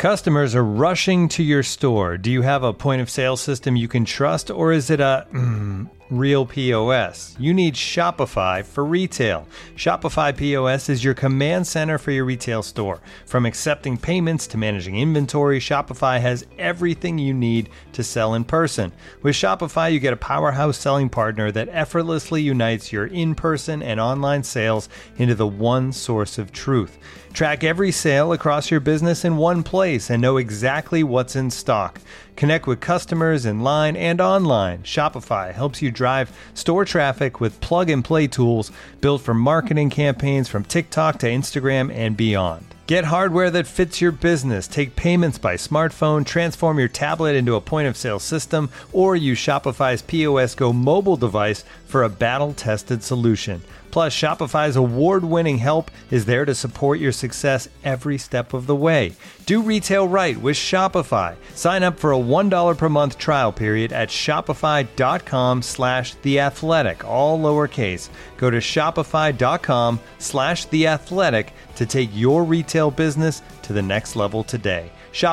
Customers are rushing to your store. Do you have a point of sale system you can trust, or is it a real POS? You need Shopify for retail. Shopify POS is your command center for your retail store. From accepting payments to managing inventory, Shopify has everything you need to sell in person. With Shopify, you get a powerhouse selling partner that effortlessly unites your in-person and online sales into the one source of truth. Track every sale across your business in one place and know exactly what's in stock. Connect with customers in line and online. Shopify helps you drive store traffic with plug-and-play tools built for marketing campaigns from TikTok to Instagram and beyond. Get hardware that fits your business. Take payments by smartphone, transform your tablet into a point-of-sale system, or use Shopify's POS Go mobile device for a battle-tested solution. Plus, Shopify's award-winning help is there to support your success every step of the way. Do retail right with Shopify. Sign up for a $1 per month trial period at shopify.com/theathletic, all lowercase. Go to shopify.com/theathletic to take your retail business to the next level today.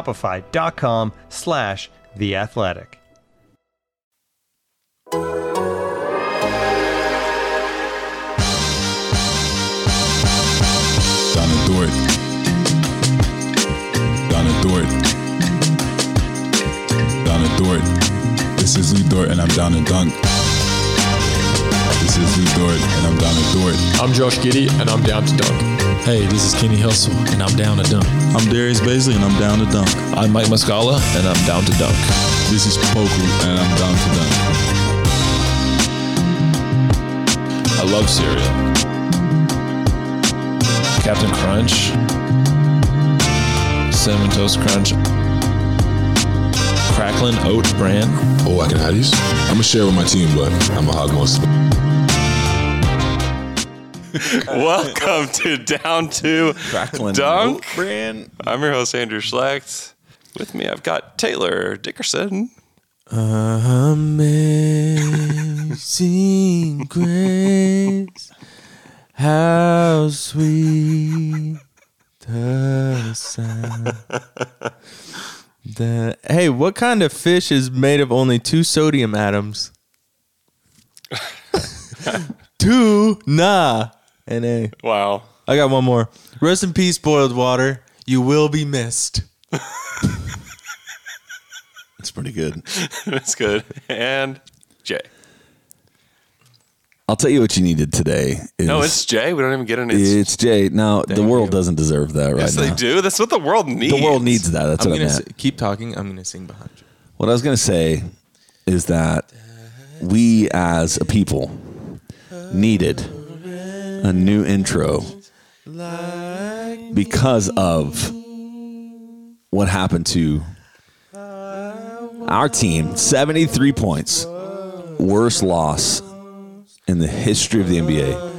Shopify.com/theathletic. Down and Dort. This is Lee Dort and I'm down and dunk. This is Lee Dort and I'm down and Dort. I'm Josh Giddey and I'm down to dunk. Hey, this is Kenny Hustle and I'm down to dunk. I'm Darius Baisley and I'm down to dunk. I'm Mike Muscala and I'm down to dunk. This is Poku and I'm down to dunk. I love cereal. Captain Crunch, Cinnamon Toast Crunch, Cracklin Oat Bran. Oh, I can have these? I'm going to share with my team, but I'm going to hog most of it. Welcome to Down to Cracklin Dunk. Oat Bran. I'm your host, Andrew Schlecht. With me, I've got Taylor Dickerson. Amazing grace, how sweet the sound. Hey, what kind of fish is made of only 2 sodium atoms? Tuna. N-A. Wow. I got one more. Rest in peace, boiled water. You will be missed. That's pretty good. That's good. And Jay. I'll tell you what you needed today. No, it's Jay. We don't even get an It's Jay. Now, the world doesn't deserve that right now. Yes, they do. That's what the world needs. The world needs that. That's what I meant. Keep talking. I'm going to sing behind you. What I was going to say is that we as a people needed a new intro because of what happened to our team. 73 points. Worst loss in the history of the NBA.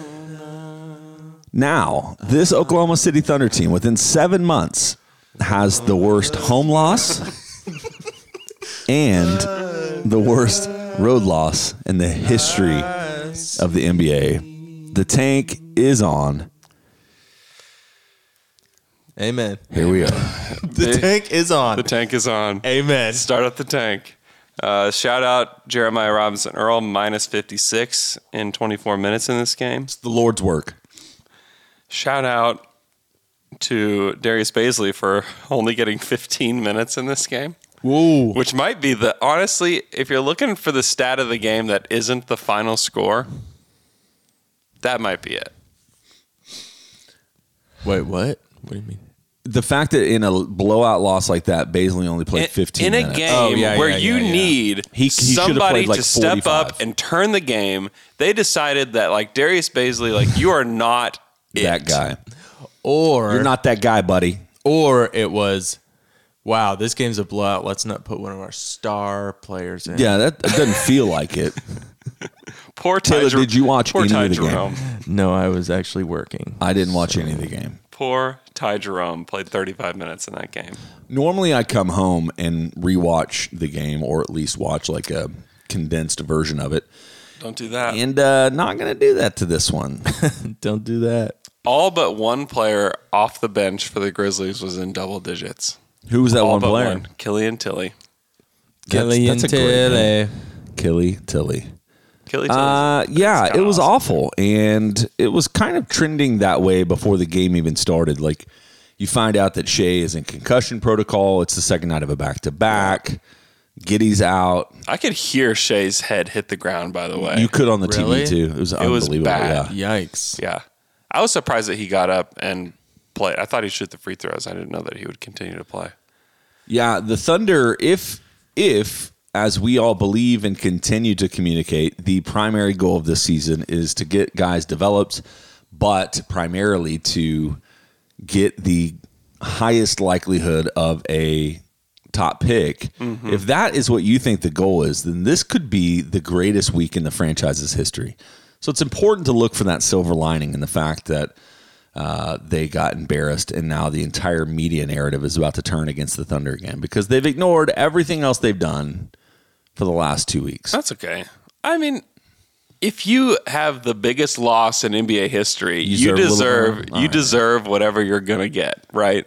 Now, this Oklahoma City Thunder team, within 7 months, has the worst home loss and the worst road loss in the history of the NBA. The tank is on. Amen. Here we are. The tank is on. The tank is on. Amen. Start up the tank. Shout out Jeremiah Robinson Earl, minus 56 in 24 minutes in this game. It's the Lord's work. Shout out to Darius Baisley for only getting 15 minutes in this game. Whoa. Which might be honestly, if you're looking for the stat of the game that isn't the final score, that might be it. Wait, what? What do you mean? The fact that in a blowout loss like that, Baisley only played 15 minutes. In a game where you need somebody like to step 45. up and turn the game, they decided that, like, Darius Baisley, like, you are not that guy. Or you're not that guy, buddy. Or it was, wow, this game's a blowout. Let's not put one of our star players in. Yeah, that doesn't feel like it. Poor Taylor, did you watch any of the game? No, I was actually working. I didn't watch any of the game. Poor Ty Jerome played 35 minutes in that game. Normally I come home and rewatch the game, or at least watch like a condensed version of it. Don't do that. And not going to do that to this one. Don't do that. All but one player off the bench for the Grizzlies was in double digits. Who was that All one but player? one. Killian Tilly. That's a great name. Killy Tilly. Killy Tilly. Yeah, It's it was awesome. awful, and it was kind of trending that way before the game even started. Like, you find out that Shea is in concussion protocol. It's the second night of a back-to-back. Giddy's out. I could hear Shea's head hit the ground, by the way. You could on the Really? TV too. It was unbelievable. bad. Yeah. Yikes. Yeah. I was surprised that he got up and played. I thought he'd shoot the free throws. I didn't know that he would continue to play. Yeah, the Thunder, if as we all believe and continue to communicate, the primary goal of this season is to get guys developed, but primarily to get the highest likelihood of a top pick. Mm-hmm. If that is what you think the goal is, then this could be the greatest week in the franchise's history. So it's important to look for that silver lining in the fact that they got embarrassed, and now the entire media narrative is about to turn against the Thunder again because they've ignored everything else they've done for the last 2 weeks. That's okay. I mean, if you have the biggest loss in NBA history, you deserve whatever you're going to get, right?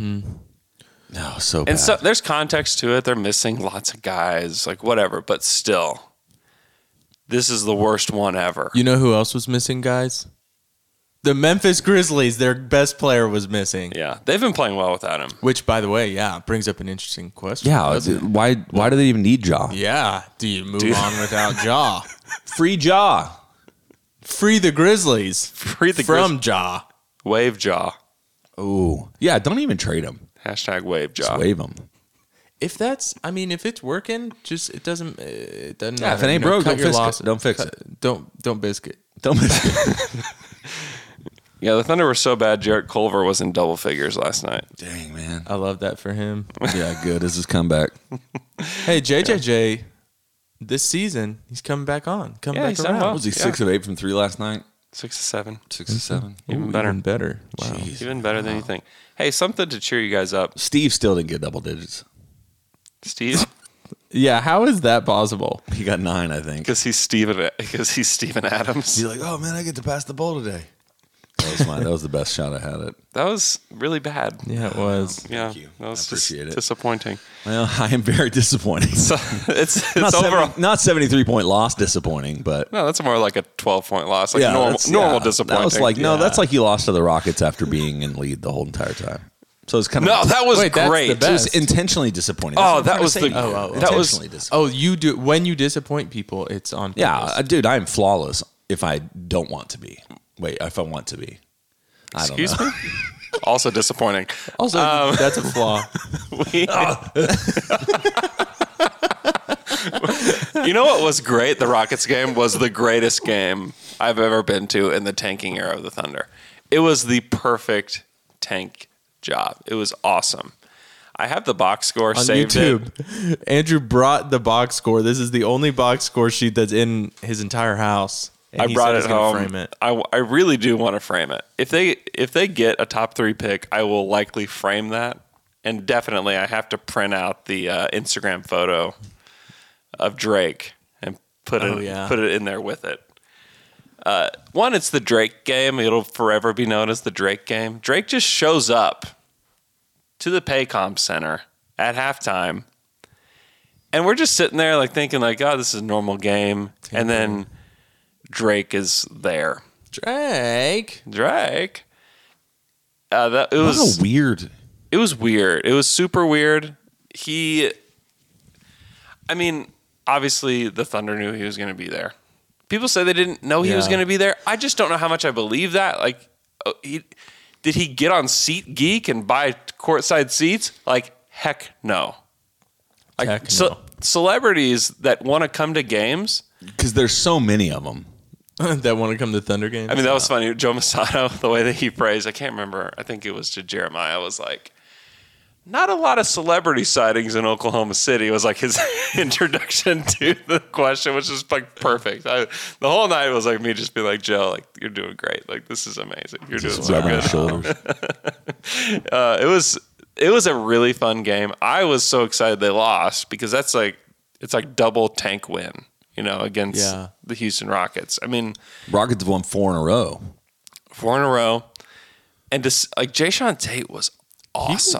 No, so bad. And so there's context to it. They're missing lots of guys, like whatever, but still, this is the worst one ever. You know who else was missing, guys? The Memphis Grizzlies. Their best player was missing. Yeah, they've been playing well without him. Which, by the way, yeah, brings up an interesting question. Yeah, doesn't it? why do they even need Ja? Yeah. Do you move on without Ja? Free Ja. Free the Grizzlies. Free the from Ja. Wave jaw. Ooh. Yeah, don't even trade him. Hashtag wave jaw. Just wave him. If it's working, just it doesn't Yeah, matter. if it ain't broke, cut don't your fix it. losses. Don't fix it. Don't biscuit. Don't miss it. Yeah, the Thunder were so bad. Jarrett Culver was in double figures last night. Dang, man. I love that for him. Yeah, good. This is comeback. Hey, JJJ, this season he's coming back on. Come Yeah, back he's done around. well. Was he Yeah. 6 of 8 from 3 last night? 6 to 7. 6 to 7. Even Ooh, better. Even better. Wow. Even better than you think. Hey, something to cheer you guys up. Steve still didn't get double digits. Steve, Yeah, how is that possible? He got 9, I think. because he's Steven Adams. He's like, oh man, I get to pass the ball today. That was the best shot I had at. That was really bad. Yeah, it was. Yeah, you. that was I appreciate just it. disappointing. Well, I am very disappointed. So it's not overall. not 73-point loss disappointing, but No, that's more like a 12-point loss. Like normal that's disappointing. That was like that's like you lost to the Rockets after being in lead the whole entire time. So it's kind of no, that was Wait, that's great. the best. it was intentionally disappointing. Oh, That's what I'm that trying to was say the- to you. that was- Intentionally disappointing. Oh, you do when you disappoint people, it's on purpose. Yeah, dude, I am flawless if I don't want to be. Wait, if I want to be. I don't Excuse know. me. Also disappointing. Also, that's a flaw. You know what was great? The Rockets game was the greatest game I've ever been to in the tanking era of the Thunder. It was the perfect tank job. It was awesome. I have the box score On saved. YouTube, Andrew brought the box score. This is the only box score sheet that's in his entire house. And I he brought said it he's gonna home. Frame it. I really do want to frame it. If they get a top 3 pick, I will likely frame that. And definitely, I have to print out the Instagram photo of Drake and put it in there with it. One, it's the Drake game. It'll forever be known as the Drake game. Drake just shows up to the Paycom Center at halftime, and we're just sitting there like thinking like, oh, this is a normal game. And then Drake is there. Drake. It What a weird. It was weird. It was super weird. Obviously the Thunder knew he was going to be there. People say they didn't know he was going to be there. I just don't know how much I believe that. Like, did he get on SeatGeek and buy courtside seats? Like, heck no. Like, Heck no. Celebrities that want to come to games. Because there's so many of them. That want to come to Thunder games. I mean, that was funny. Joe Masato, the way that he phrased, I can't remember. I think it was to Jeremiah, was like, not a lot of celebrity sightings in Oklahoma City was like his introduction to the question, which is like perfect. The whole night was like me just being like, Joe, like, you're doing great. Like, this is amazing. You're doing so Rubbing good. his shoulders. It was a really fun game. I was so excited they lost because it's like double tank win, against the Houston Rockets. I mean, Rockets have won 4 in a row. 4 in a row. And just like Jayshawn Tate was awesome.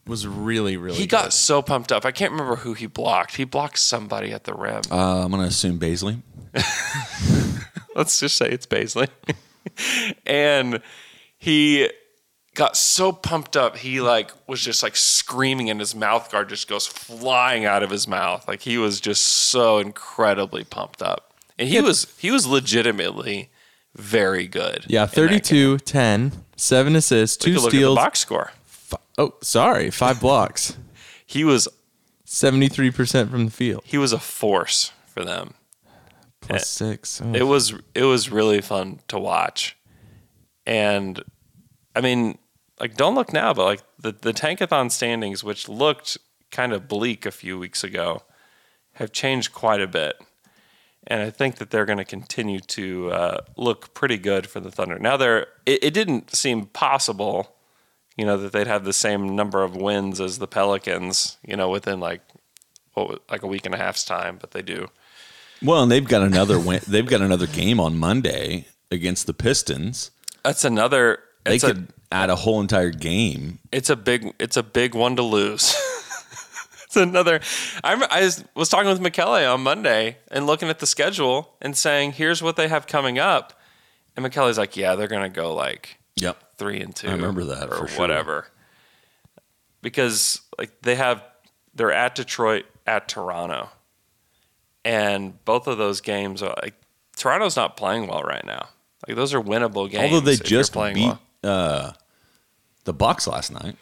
was really, really He good. got so pumped up. I can't remember who he blocked. He blocked somebody at the rim. I'm going to assume Baisley. Let's just say it's Baisley. And he got so pumped up, he was just screaming, and his mouth guard just goes flying out of his mouth. Like, he was just so incredibly pumped up. And he was legitimately very good. Yeah, in that game. 32, 10, 7 assists, Take 2 a look steals. at the box score. Oh, sorry, 5 blocks. He was 73% from the field. a force for them. Plus 6. Oh. It was really fun to watch. And I mean, don't look now, but the Tankathon standings, which looked kind of bleak a few weeks ago, have changed quite a bit. And I think that they're going to continue to look pretty good for the Thunder. Now, it didn't seem possible, that they'd have the same number of wins as the Pelicans, within a week and a half's time, but they do. Well, and they've got another win. They've got another game on Monday against the Pistons. That's another. They could add a whole entire game. It's a big one to lose. It's another. I was talking with McKelly on Monday and looking at the schedule and saying, "Here's what they have coming up," and McKelly's like, "Yeah, they're gonna go 3-2." I remember that or for sure. whatever. Because they're at Detroit, at Toronto, and both of those games are Toronto's not playing well right now. Those are winnable games. Although they if you're just playing beat well. the Bucks last night.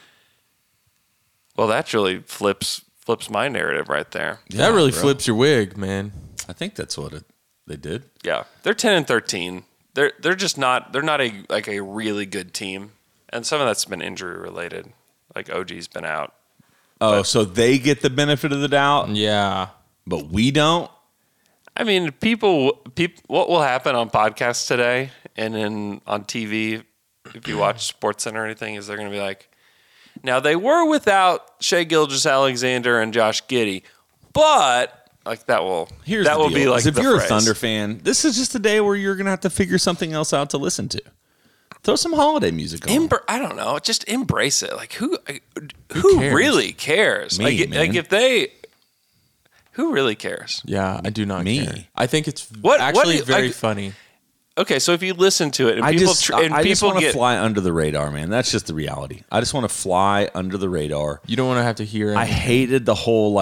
Well, that really flips my narrative right there. That really bro. flips your wig, man. I think that's what they did. Yeah, they're 10-13. They're just not. They're not a really good team, and some of that's been injury related. OG's been out. Oh, so they get the benefit of the doubt, Yeah. but we don't. I mean, people. What will happen on podcasts today and on TV, if you watch SportsCenter or anything, is they're going to be like, now they were without Shai Gilgeous-Alexander and Josh Giddey, but that will Here's that the will deal, be is if the you're phrase. a Thunder fan, this is just a day where you're gonna have to figure something else out to listen to. Throw some holiday music on. I don't know. Just embrace it. Who cares? really cares? Me, man. If they, who really cares? Yeah, I do not Me. care. I think it's What actually do you- very funny. Okay, so if you listen to it and I people just people want to get fly under the radar, man. That's just the reality. I just want to fly under the radar. You don't want to have to hear it. I hated the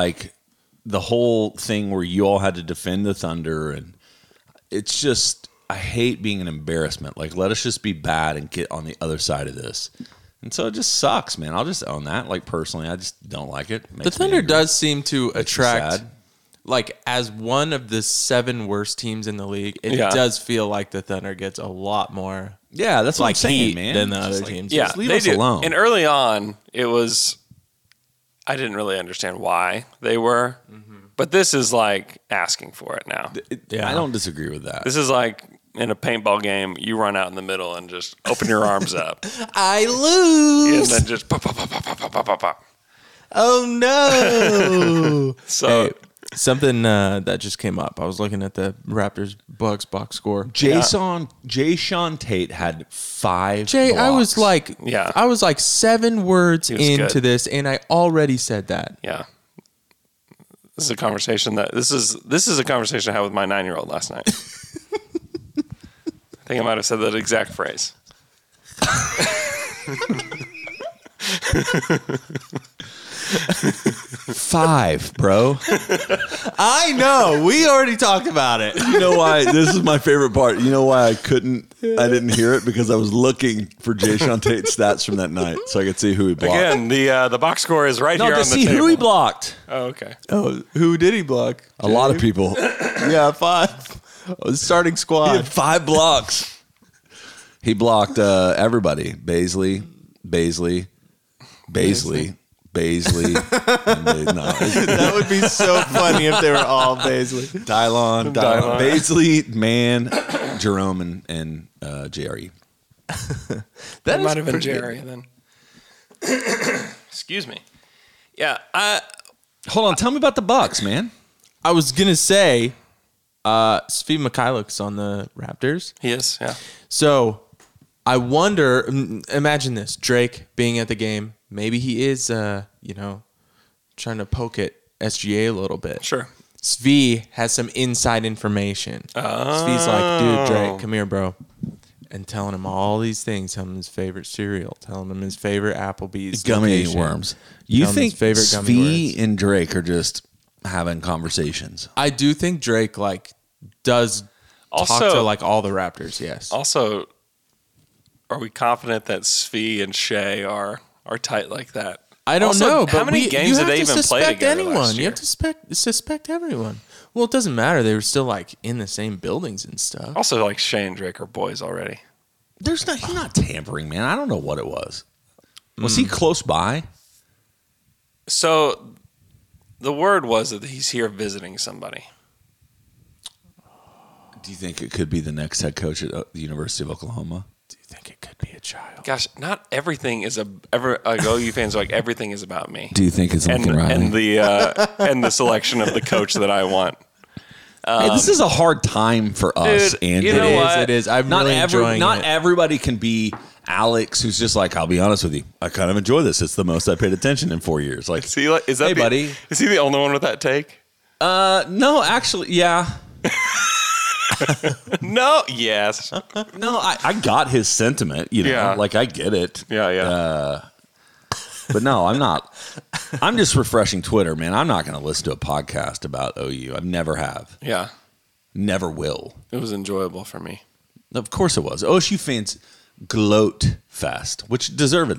whole thing where you all had to defend the Thunder, and it's just I hate being an embarrassment. Let us just be bad and get on the other side of this. And so it just sucks, man. I'll just own that. Personally, I just don't like it. The Thunder does seem to me attract, sad. as one of the 7 worst teams in the league, it Yeah. does feel like the Thunder gets a lot more Yeah, that's what I'm saying, heat man. than the Just other teams. yeah, just leave they us do. alone. And early on, it was I didn't really understand why they were, but this is asking for it now. Yeah. I don't disagree with that. This is in a paintball game, you run out in the middle and just open your arms up, I lose. and then just pop, pop, pop, pop, pop, pop, pop, pop. Oh no! So Hey, something that just came up. I was looking at the Raptors Bucks box score. Jason Tate had 5 Jay, I was blocks. Yeah. I was 7 words was into good. this, and I already said that. yeah, this is a conversation this is a conversation I had with my 9-year-old last night. I think I might have said that exact phrase. 5, bro. I know. We already talked about it. You know why? This is my favorite part. You know why I didn't hear it? Because I was looking for Jason Tate's stats from that night so I could see who he blocked. Again, the box score is right No, here to on the see table. who he blocked. Oh, okay. Oh, who did he block? A lot of people. Yeah, 5. Starting He squad. had 5 blocks. He blocked everybody. Baisley. That would be so funny if they were all Baisley. Dylon. Baisley, Man, Jerome, and JRE. That might have been Jerry then. Excuse me. Yeah, Hold on. Tell me about the Bucks, man. I was gonna say, Svi Mikhailov's on the Raptors. he is. Yeah. So I wonder. Imagine this: Drake being at the game. Maybe he is, trying to poke at SGA a little bit. Sure. Svi has some inside information. Svi's like, dude, Drake, come here, bro. And telling him all these things, telling him his favorite cereal, telling him his favorite Applebee's Gummy location, worms. You telling him his think favorite gummy Svi worms. and Drake are just having conversations? I do think Drake does talk Also- to all the Raptors. Yes. Also, are we confident that Svi and Shea are tight like that? I don't Also, know. how But many games you did have they to even play suspect together anyone. last You year? have to suspect everyone. Well, it doesn't matter. They were still in the same buildings and stuff. Also, Shea and Drake are boys already. He's not tampering, man. I don't know what it was. Was he close by? So, the word was that he's here visiting somebody. Do you think it could be the next head coach at the University of Oklahoma? Do you think it could be a child? Gosh, not everything is OU fans are like everything is about me. Do you think it's Lincoln Riley? And the selection of the coach that I want. Hey, this is a hard time for us, Dude, Andrew. you know what? It is. I'm Not really enjoying not it. everybody can be Alex, who's just like, I'll be honest with you, I kind of enjoy this. It's the most I paid attention in 4 years. Like, See, is that hey, buddy. Is he the only one with that take? No, actually, yeah. No. Yes. No, I got his sentiment. Yeah. Like I get it. Yeah. But no, I'm not. I'm just refreshing Twitter, man. I'm not going to listen to a podcast about OU. I never have. Yeah. Never will. It was enjoyable for me. Of course it was. OSU fans gloat fest, which deserved.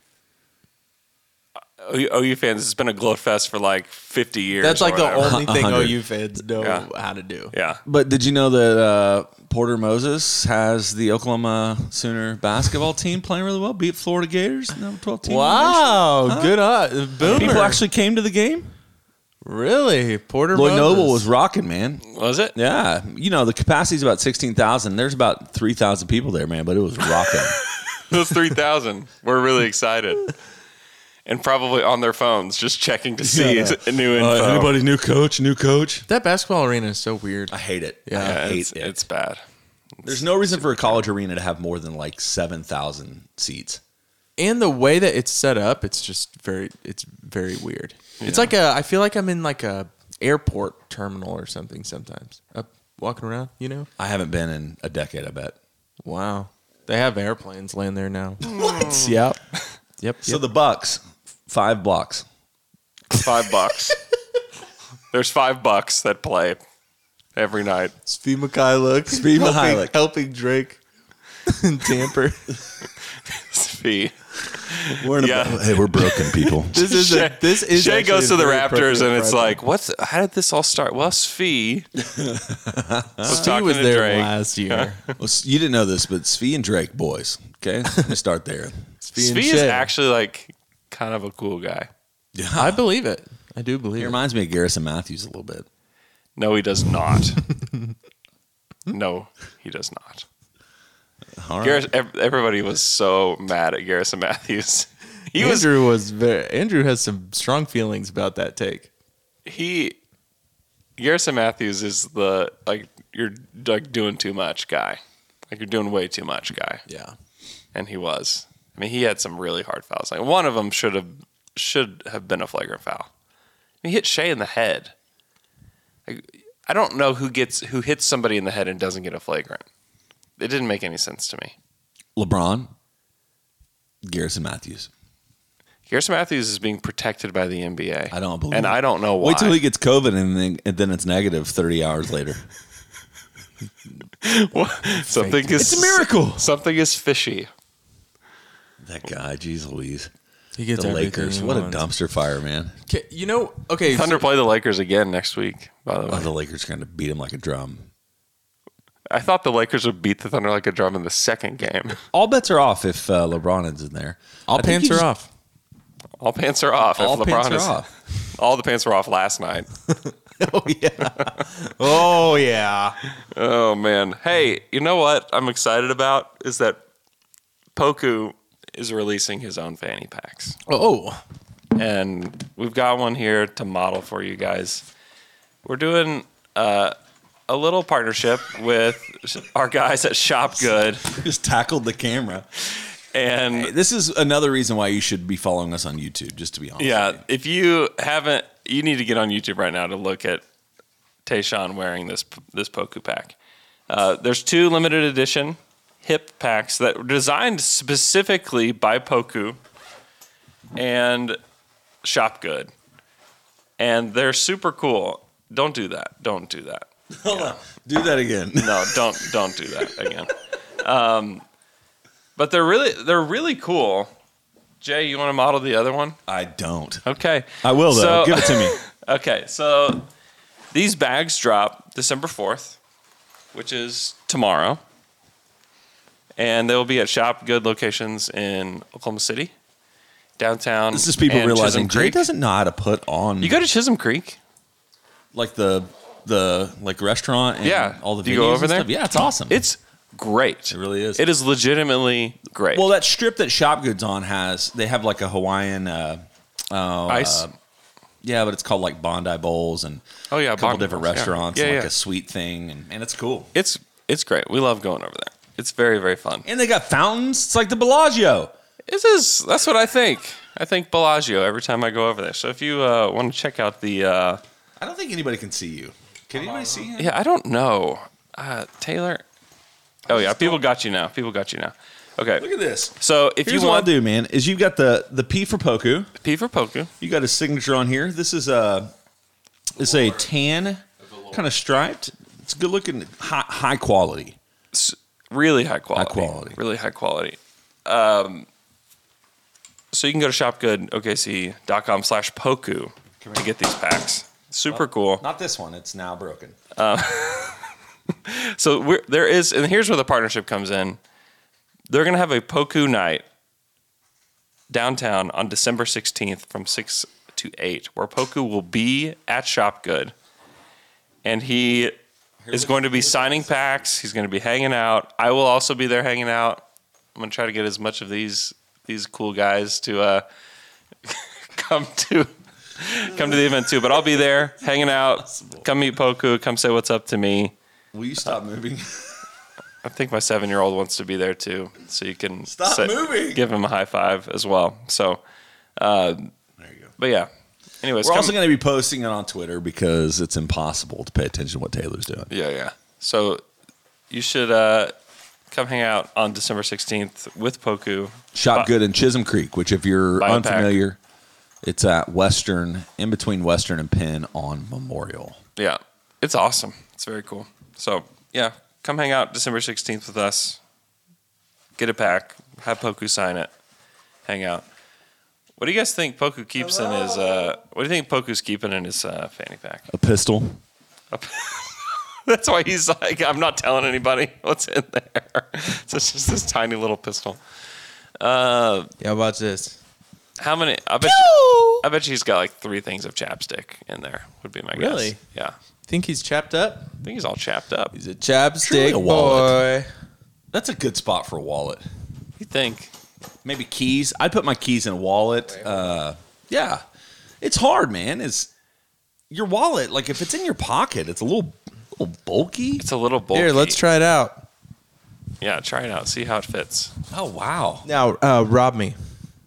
OU fans, it's been a gloat fest for 50 years. That's or the whatever. only thing 100. OU fans know Yeah. how to do. Yeah. But did you know that Porter Moses has the Oklahoma Sooner basketball team playing really well? Beat Florida Gators, number 12 team. Wow, good boomer. People actually came to the game. Really? Porter Lloyd Moses. Noble was rocking, man. Was it? Yeah, the capacity is about 16,000. There's about 3,000 people there, man. But it was rocking. Those 3,000 were really excited. And probably on their phones, just checking to see new info. new coach? That basketball arena is so weird. I hate it. Yeah, I hate it's, it. it's bad. There's no reason for a college arena to have more than 7,000 seats. And the way that it's set up, it's very weird. It's I feel like I'm in a airport terminal or something sometimes. Up walking around, I haven't been in a decade, I bet. Wow. They have airplanes land there now. What? Yep. Yep. So the Bucks, 5 blocks. $5. There's $5 that play every night. Svi Mikhailuk. Svi Mikhailuk. Helping Drake tamper. Fee. We're broken people. This is Shea goes to actually the a very Raptors and it's appropriate how did this all start? Well, Svi Svi was there Drake. last year. Well, you didn't know this, but Svi and Drake, boys. Okay, let me start there. Svi is actually kind of a cool guy. Yeah, I believe it. I do believe he it. reminds me of Garrison Matthews a little bit. No, he does not. No, he does not. All right. Everybody was so mad at Garrison Matthews. Andrew has some strong feelings about that take. Garrison Matthews is you're doing too much guy. You're doing way too much guy. Yeah. And he was. I mean, he had some really hard fouls. One of them should have been a flagrant foul. He hit Shea in the head. I don't know who hits somebody in the head and doesn't get a flagrant. It didn't make any sense to me. LeBron, Garrison Matthews. Garrison Matthews is being protected by the NBA. I don't believe and it. I don't know why. Wait till he gets COVID and then it's negative 30 hours later. It's a miracle. Something is fishy. That guy, geez Louise. He gets The everything Lakers. he What a wants. dumpster fire, man. Okay. Thunder play the Lakers again next week, by the way. Oh, the Lakers are going to beat him like a drum. I thought the Lakers would beat the Thunder like a drum in the second game. All bets are off if LeBron is in there. All I think pants you are just- off. All pants are off. All if pants LeBron are is off. All the pants were off last night. Oh yeah. Oh man. Hey, you know what I'm excited about is that Poku is releasing his own fanny packs. Oh. And we've got one here to model for you guys. We're doing a little partnership with our guys at Shop Good. Just tackled the camera. And Hey, this is another reason why you should be following us on YouTube, just to be honest. yeah, with you. if you haven't, you need to get on YouTube right now to look at Tayshawn wearing this Poku pack. There's 2 limited edition hip packs that were designed specifically by Poku and Shop Good. And they're super cool. Don't do that. Don't do that. Hold on. Do that again. No, don't do that again. But they're really cool. Jay, you want to model the other one? I don't. Okay. I will, though. Give it to me. Okay, so these bags drop December 4th, which is tomorrow. And they will be at Shop Good locations in Oklahoma City, downtown. This is people and realizing Chisholm Jay Creek. doesn't know how to put on You go to Chisholm Creek? like the like restaurant and Yeah. all the Do you go venues over and there? stuff. Yeah, it's awesome. It's great. It really is. It is legitimately great. Well, that strip that Shop Goods on they have like a Hawaiian Ice. yeah, but it's called like Bondi Bowls and Oh, yeah, a couple Bondi different Bowls, yeah. restaurants Yeah, and like yeah. a sweet thing and it's cool. It's great. We love going over there. It's very, very fun. And they got fountains. It's like the Bellagio. That's what I think. I think Bellagio every time I go over there. So if you want to check out the I don't think anybody can see you. Can anybody see him? yeah, I don't know. Taylor. Oh yeah, people got you now. Okay. Look at this. So if Here's you what I'll want do, man, is you've got the P for Poku. P for Poku, You got his signature on here. This is a tan, kind of striped. It's good looking, high quality. really high quality. High quality. Really high quality. So you can go to shopgoodokc.com/Poku to get these packs. Super cool. Not this one. It's now broken. So and here's where the partnership comes in. They're going to have a Poku night downtown on December 16th from 6 to 8, where Poku will be at Shop Good. And he is going to be signing packs. He's going to be hanging out. I will also be there hanging out. I'm going to try to get as much of these cool guys to come to the event too. But I'll be there hanging out. Come meet Poku. Come say what's up to me. Will you stop moving? I think my 7-year-old wants to be there too, so you can Stop moving. give him a high five as well. So, There you go. but yeah. Anyways, We're also going to be posting it on Twitter because it's impossible to pay attention to what Taylor's doing. yeah. So you should come hang out on December 16th with Poku. Shop Good in Chisholm Creek, which if you're Buy a pack. unfamiliar, it's at Western, in between Western and Penn on Memorial. Yeah, it's awesome. It's very cool. So yeah, come hang out December 16th with us. Get a pack. Have Poku sign it. Hang out. What do you guys think Poku keeps in his? What do you think Poku's keeping in his fanny pack? A pistol. That's why he's like, I'm not telling anybody what's in there. So it's just this tiny little pistol. Yeah, watch this. How many? I bet you he's got like 3 things of chapstick in there. Would be my Really? guess. Yeah, Think he's chapped up? I think he's all chapped up. He's a Surely chapstick a wallet. boy. That's a good spot for a wallet. You think? Maybe keys. I'd put my keys in a wallet. Yeah. It's hard, man. It's your wallet. Like if it's in your pocket, it's a little bulky. It's a little bulky. Here, let's try it out. Yeah, try it out. See how it fits. Oh wow. Now, rob me.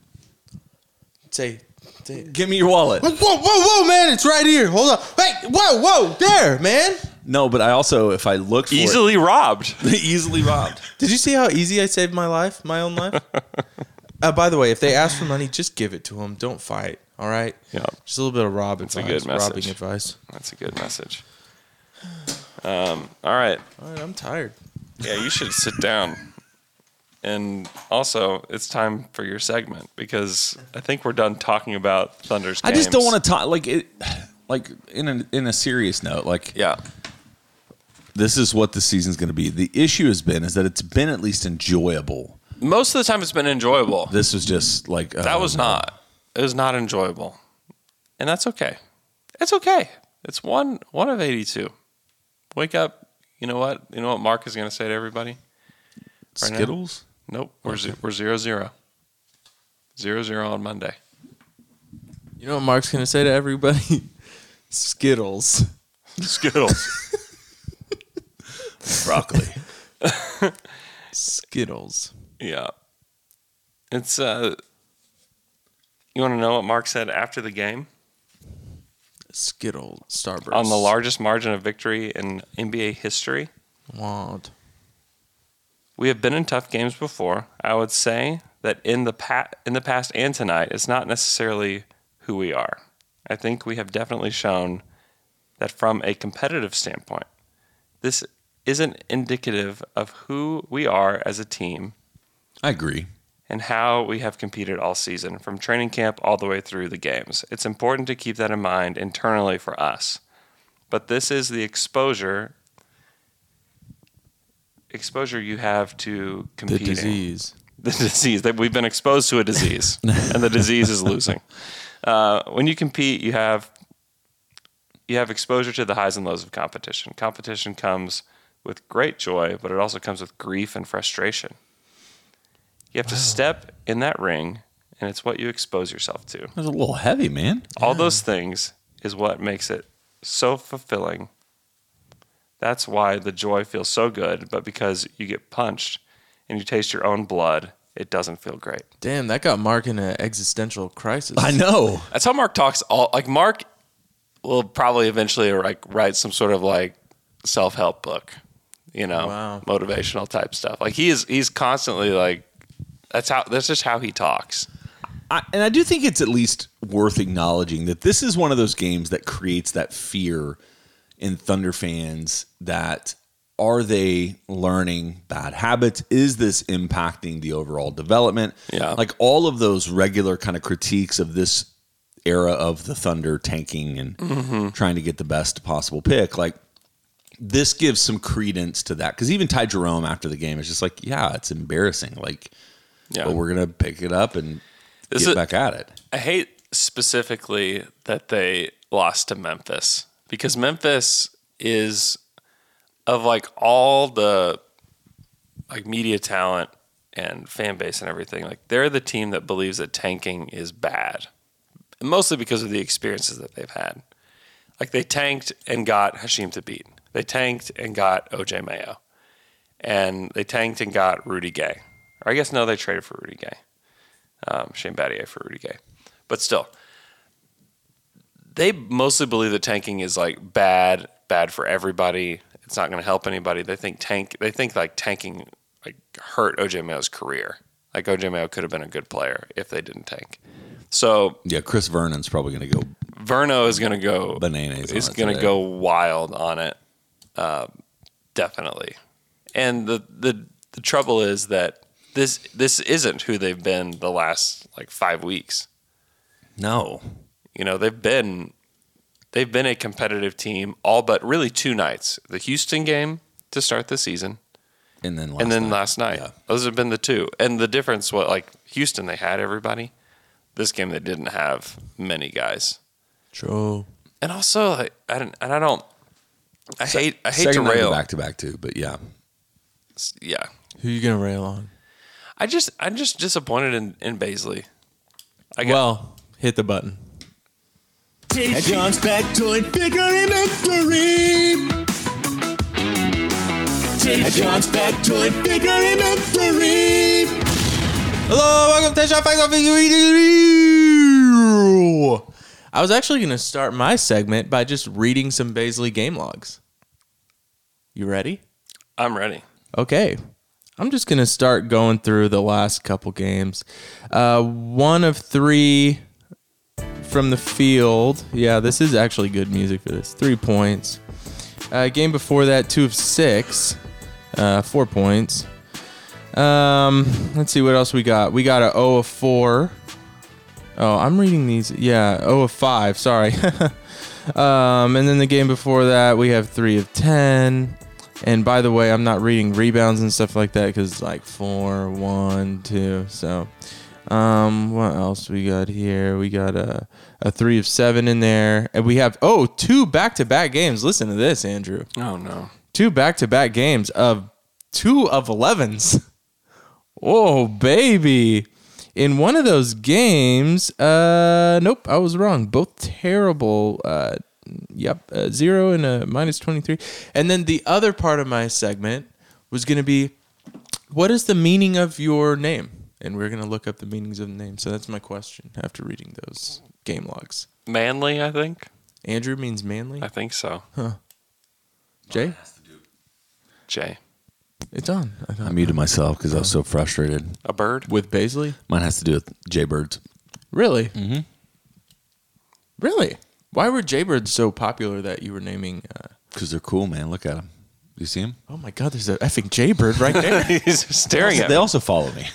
Say. Give me your wallet. Whoa, man! It's right here. Hold on. Wait, whoa, there, man. No, but I also, if I look for Easily robbed. it, easily robbed. Did you see how easy I saved my own life? By the way, if they ask for money, just give it to them. Don't fight. All right. Yeah, Just a little bit of rob a advice. good message. Robbing advice. that's a good message. All right. All right, I'm tired. Yeah, you should sit down. And also, it's time for your segment because I think we're done talking about Thunder's games. I just don't want to talk like it. Like in a serious note, like Yeah. this is what the season's going to be. The issue is that it's been at least enjoyable. Most of the time, it's been enjoyable. This was just like That was not. It was not enjoyable, and that's okay. It's okay. It's one of 82. Wake up. You know what? You know what Mark is going to say to everybody? Right now? Skittles. Nope. We're 0-0. 0-0 on Monday. You know what Mark's gonna say to everybody? Skittles. Skittles. Broccoli. Skittles. Yeah. It's you want to know what Mark said after the game? Skittle Starburst. On the largest margin of victory in NBA history. Wild. We have been in tough games before. I would say that in the past and tonight, it's not necessarily who we are. I think we have definitely shown that from a competitive standpoint, this isn't indicative of who we are as a team. I agree. And how we have competed all season, from training camp all the way through the games. It's important to keep that in mind internally for us. But this is the exposure you have to competing. The disease. The disease. That we've been exposed to a disease, and the disease is losing. When you compete, you have exposure to the highs and lows of competition. Competition comes with great joy, but it also comes with grief and frustration. You have to step in that ring, and it's what you expose yourself to. That was a little heavy, man. All those things is what makes it so fulfilling. That's why the joy feels so good, but because you get punched and you taste your own blood, it doesn't feel great. Damn, that got Mark in an existential crisis. I know. That's how Mark talks. Mark will probably eventually write some sort of self-help book, Wow. motivational type stuff. He's constantly that's just how he talks. And I do think it's at least worth acknowledging that this is one of those games that creates that fear in Thunder fans that are they learning bad habits? Is this impacting the overall development? Yeah. All of those regular kind of critiques of this era of the Thunder tanking and trying to get the best possible pick. This gives some credence to that. Because even Ty Jerome after the game is just it's embarrassing. But we're going to pick it up and get back at it. I hate specifically that they lost to Memphis, because Memphis is, of all the media talent and fan base and everything, they're the team that believes that tanking is bad, mostly because of the experiences that they've had. They tanked and got Hasheem Thabeet. They tanked and got OJ Mayo, and they tanked and got Rudy Gay. Or I guess no, they traded for Rudy Gay. Shane Battier for Rudy Gay. But still, they mostly believe that tanking is bad for everybody. It's not going to help anybody. They think tanking hurt OJ Mayo's career. OJ Mayo could have been a good player if they didn't tank. So yeah, Chris Vernon's probably going to go. Verno is going to go bananas. He's going to go wild on it, definitely. And the trouble is that this isn't who they've been the last 5 weeks. No, they've been a competitive team all but really 2 nights. The Houston game to start the season, and then last night. Yeah. Those have been the 2. And the difference, Houston, they had everybody. This game, they didn't have many guys. True. And also, I hate to rail back to back too, but yeah. Who you gonna rail on? I'm just disappointed in Baisley. Hit the button. Take John's factoid figure inventory. Take John's factoid figure inventory. Hello, welcome to John's Factoid Figure. I was actually going to start my segment by just reading some Baisley game logs. You ready? I'm ready. Okay. I'm just going to start going through the last couple games. 1 of 3 from the field. Yeah, this is actually good music for this. 3 points. Game before that, 2 of 6. 4 points. Let's see what else we got. We got a 0 of 4. Oh, I'm reading these. Yeah, 0 of 5. Sorry. And then the game before that, we have 3 of 10. And by the way, I'm not reading rebounds and stuff like that because 4, 1, 2. So, what else we got here? We got a 3 of 7 in there, and we have 2 back-to-back games. Listen to this, Andrew. Oh no, 2 back-to-back games of 2 of 11s. Oh baby! In one of those games, nope, I was wrong. Both terrible Yep, 0 and a minus 23. And then the other part of my segment was going to be, what is the meaning of your name? And we're going to look up the meanings of the name. So that's my question after reading those game logs. Manly, I think. Andrew means manly? I think so. Huh. Jay? Jay. It's on. I muted myself because I was so frustrated. A bird? With Baisley? Mine has to do with Jaybirds. Really? Mm-hmm. Really? Why were Jaybirds so popular that you were naming... Because they're cool, man. Look at them. Do you see them? Oh, my God. There's a effing Jaybird right there. He's staring at They me. also follow me.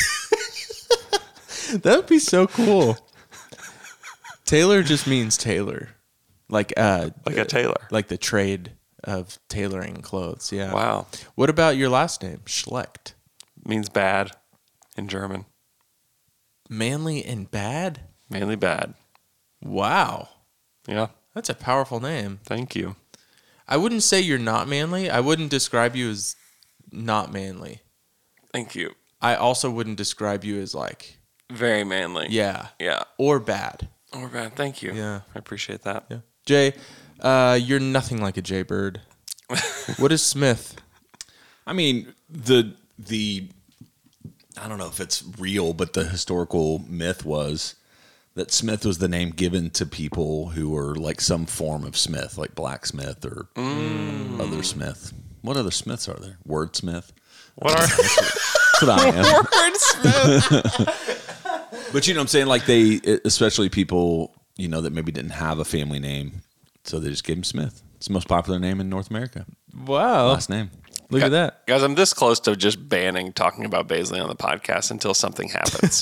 That would be so cool. Tailor just means tailor. Like a tailor. Like the trade of tailoring clothes. Yeah. Wow. What about your last name? Schlecht. Means bad in German. Manly and bad? Manly bad. Wow. Yeah. That's a powerful name. Thank you. I wouldn't say you're not manly. I wouldn't describe you as not manly. Thank you. I also wouldn't describe you as like... Very manly. Yeah. Yeah. Or bad. Or bad. Thank you. Yeah. I appreciate that. Yeah. Jay, you're nothing like a Jaybird. What is Smith? I mean, the I don't know if it's real, but the historical myth was that Smith was the name given to people who were like some form of smith, like blacksmith or other smith. What other Smiths are there? Wordsmith. What are That's what I am. Wordsmith? But you know what I'm saying? Like they, especially people, you know, that maybe didn't have a family name. So they just gave him Smith. It's the most popular name in North America. Wow. Last name. Look at that. Guys, I'm this close to just banning talking about Baisley on the podcast until something happens.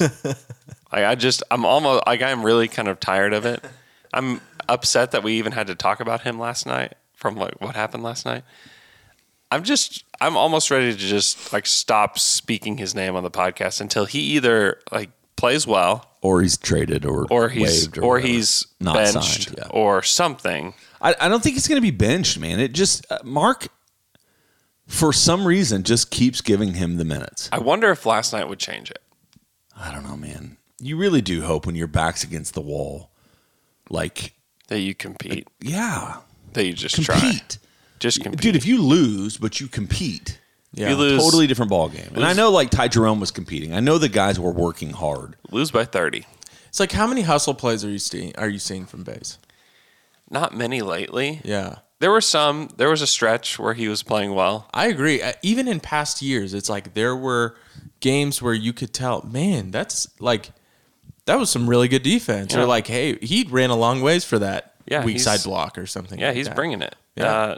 I'm really kind of tired of it. I'm upset that we even had to talk about him last night from like what happened last night. I'm almost ready to just like stop speaking his name on the podcast until he either like plays well Or he's traded or he's waived or whatever. he's Not benched signed, yeah. or something. I don't think he's going to be benched, man. It just, Mark, for some reason, just keeps giving him the minutes. I wonder if last night would change it. I don't know, man. You really do hope when your back's against the wall, like, That you compete. yeah, That you just compete. try. Just compete. Dude, if you lose, but you compete, Yeah. You lose, totally different ball game. And I know, like, Ty Jerome was competing. I know the guys were working hard. lose by 30. It's like, how many hustle plays are you seeing from Bays? Not many lately. Yeah. There were some. There was a stretch where he was playing well. I agree. Even in past years, it's like there were games where you could tell, man, that was some really good defense. Yeah. Or like, hey, he ran a long ways for that weak he's- side block or something. Yeah, like he's that. bringing it. Yeah.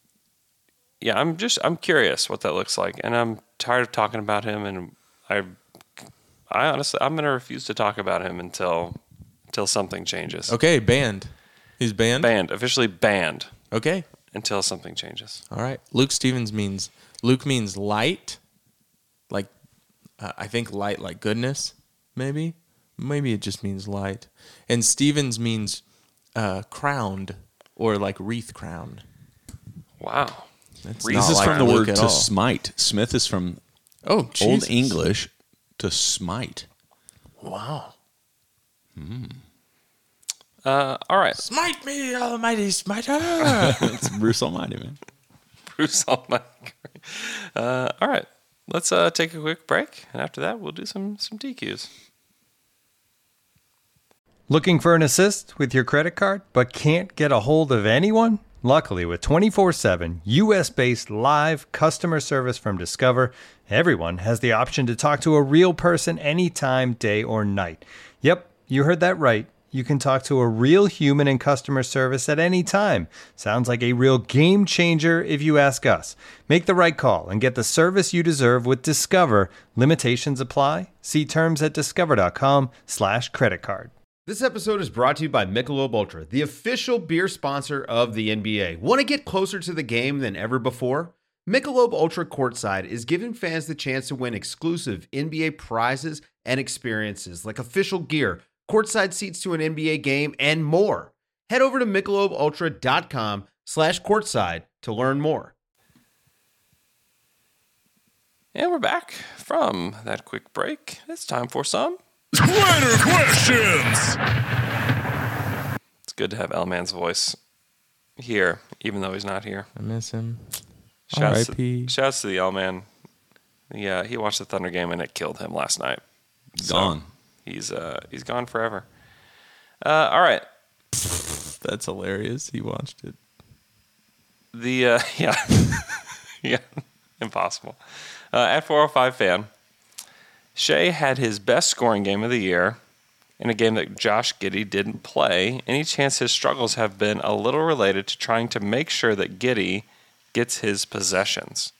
I'm curious what that looks like, and I'm tired of talking about him. And I honestly, I'm going to refuse to talk about him until something changes. Okay, banned. He's banned? Officially banned. Okay. Until something changes. All right. Luke means light. Like, I think light like goodness, maybe. Maybe it just means light. And Stevens means crowned or like wreath crown. Wow. That's This not is like from the Luke word at to all. smite. Smith is from Oh, Jesus. Old English to smite. Wow. All right. Smite me, almighty smiter. It's Bruce Almighty, man. Bruce Almighty. All right. Let's take a quick break, and after that, we'll do some DQs. Looking for an assist with your credit card, but can't get a hold of anyone? Luckily, with 24/7 US-based live customer service from Discover, everyone has the option to talk to a real person anytime, day or night. Yep, you heard that right. You can talk to a real human in customer service at any time. Sounds like a real game changer if you ask us. Make the right call and get the service you deserve with Discover. Limitations apply. See terms at discover.com/creditcard. This episode is brought to you by Michelob Ultra, the official beer sponsor of the NBA. Want to get closer to the game than ever before? Michelob Ultra Courtside is giving fans the chance to win exclusive NBA prizes and experiences like official gear, courtside seats to an NBA game, and more. Head over to MichelobUltra.com/courtside to learn more. And we're back from that quick break. It's time for some Twitter questions. It's good to have L-Man's voice here, even though he's not here. I miss him. Shouts R.I.P. to the L-Man. Yeah, he watched the Thunder game and it killed him last night. Gone. So he's gone forever. All right. That's hilarious. He watched it. Yeah, impossible. At 405 fan, Shea had his best scoring game of the year in a game that Josh Giddey didn't play. Any chance his struggles have been a little related to trying to make sure that Giddey gets his possessions?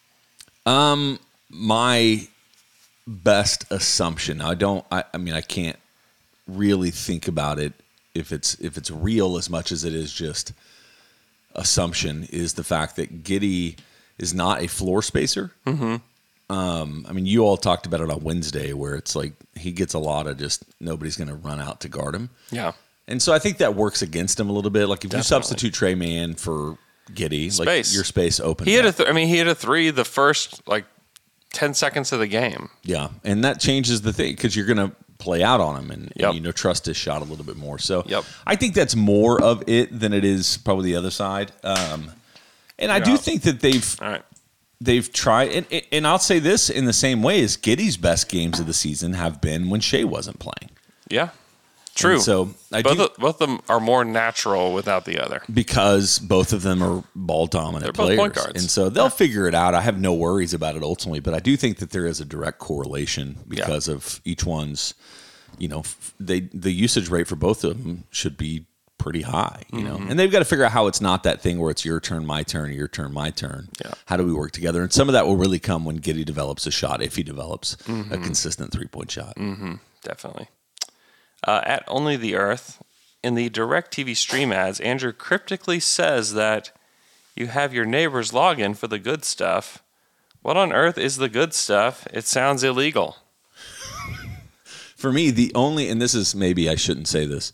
My best assumption. I mean, I can't really think about it if it's real as much as it is just assumption, is the fact that Giddey is not a floor spacer. Mm-hmm. I mean, you all talked about it on Wednesday, where it's like he gets a lot of just nobody's going to run out to guard him. Yeah. And so I think that works against him a little bit. Like if you substitute Trey Mann for Giddey, like your space opens. He had he hit a three the first 10 seconds of the game. Yeah, and that changes the thing because you're going to play out on him and trust his shot a little bit more. So I think that's more of it than it is probably the other side. And I do think that they've tried, and I'll say this in the same way as Giddey's best games of the season have been when Shea wasn't playing. Yeah. True. And so both of them are more natural without the other. Because both of them are ball dominant players. Both point guards. And so they'll figure it out. I have no worries about it ultimately, but I do think that there is a direct correlation because of each one's, the usage rate for both of them should be pretty high, know. And they've got to figure out how it's not that thing where it's your turn, my turn, your turn, my turn. Yeah. How do we work together? And some of that will really come when Giddey develops a shot, if he develops a consistent 3-point shot. Mm-hmm. Definitely. At Only the Earth, in the DirecTV stream ads, Andrew cryptically says that you have your neighbor's login for the good stuff. What on earth is the good stuff? It sounds illegal. For me, and this is, maybe I shouldn't say this.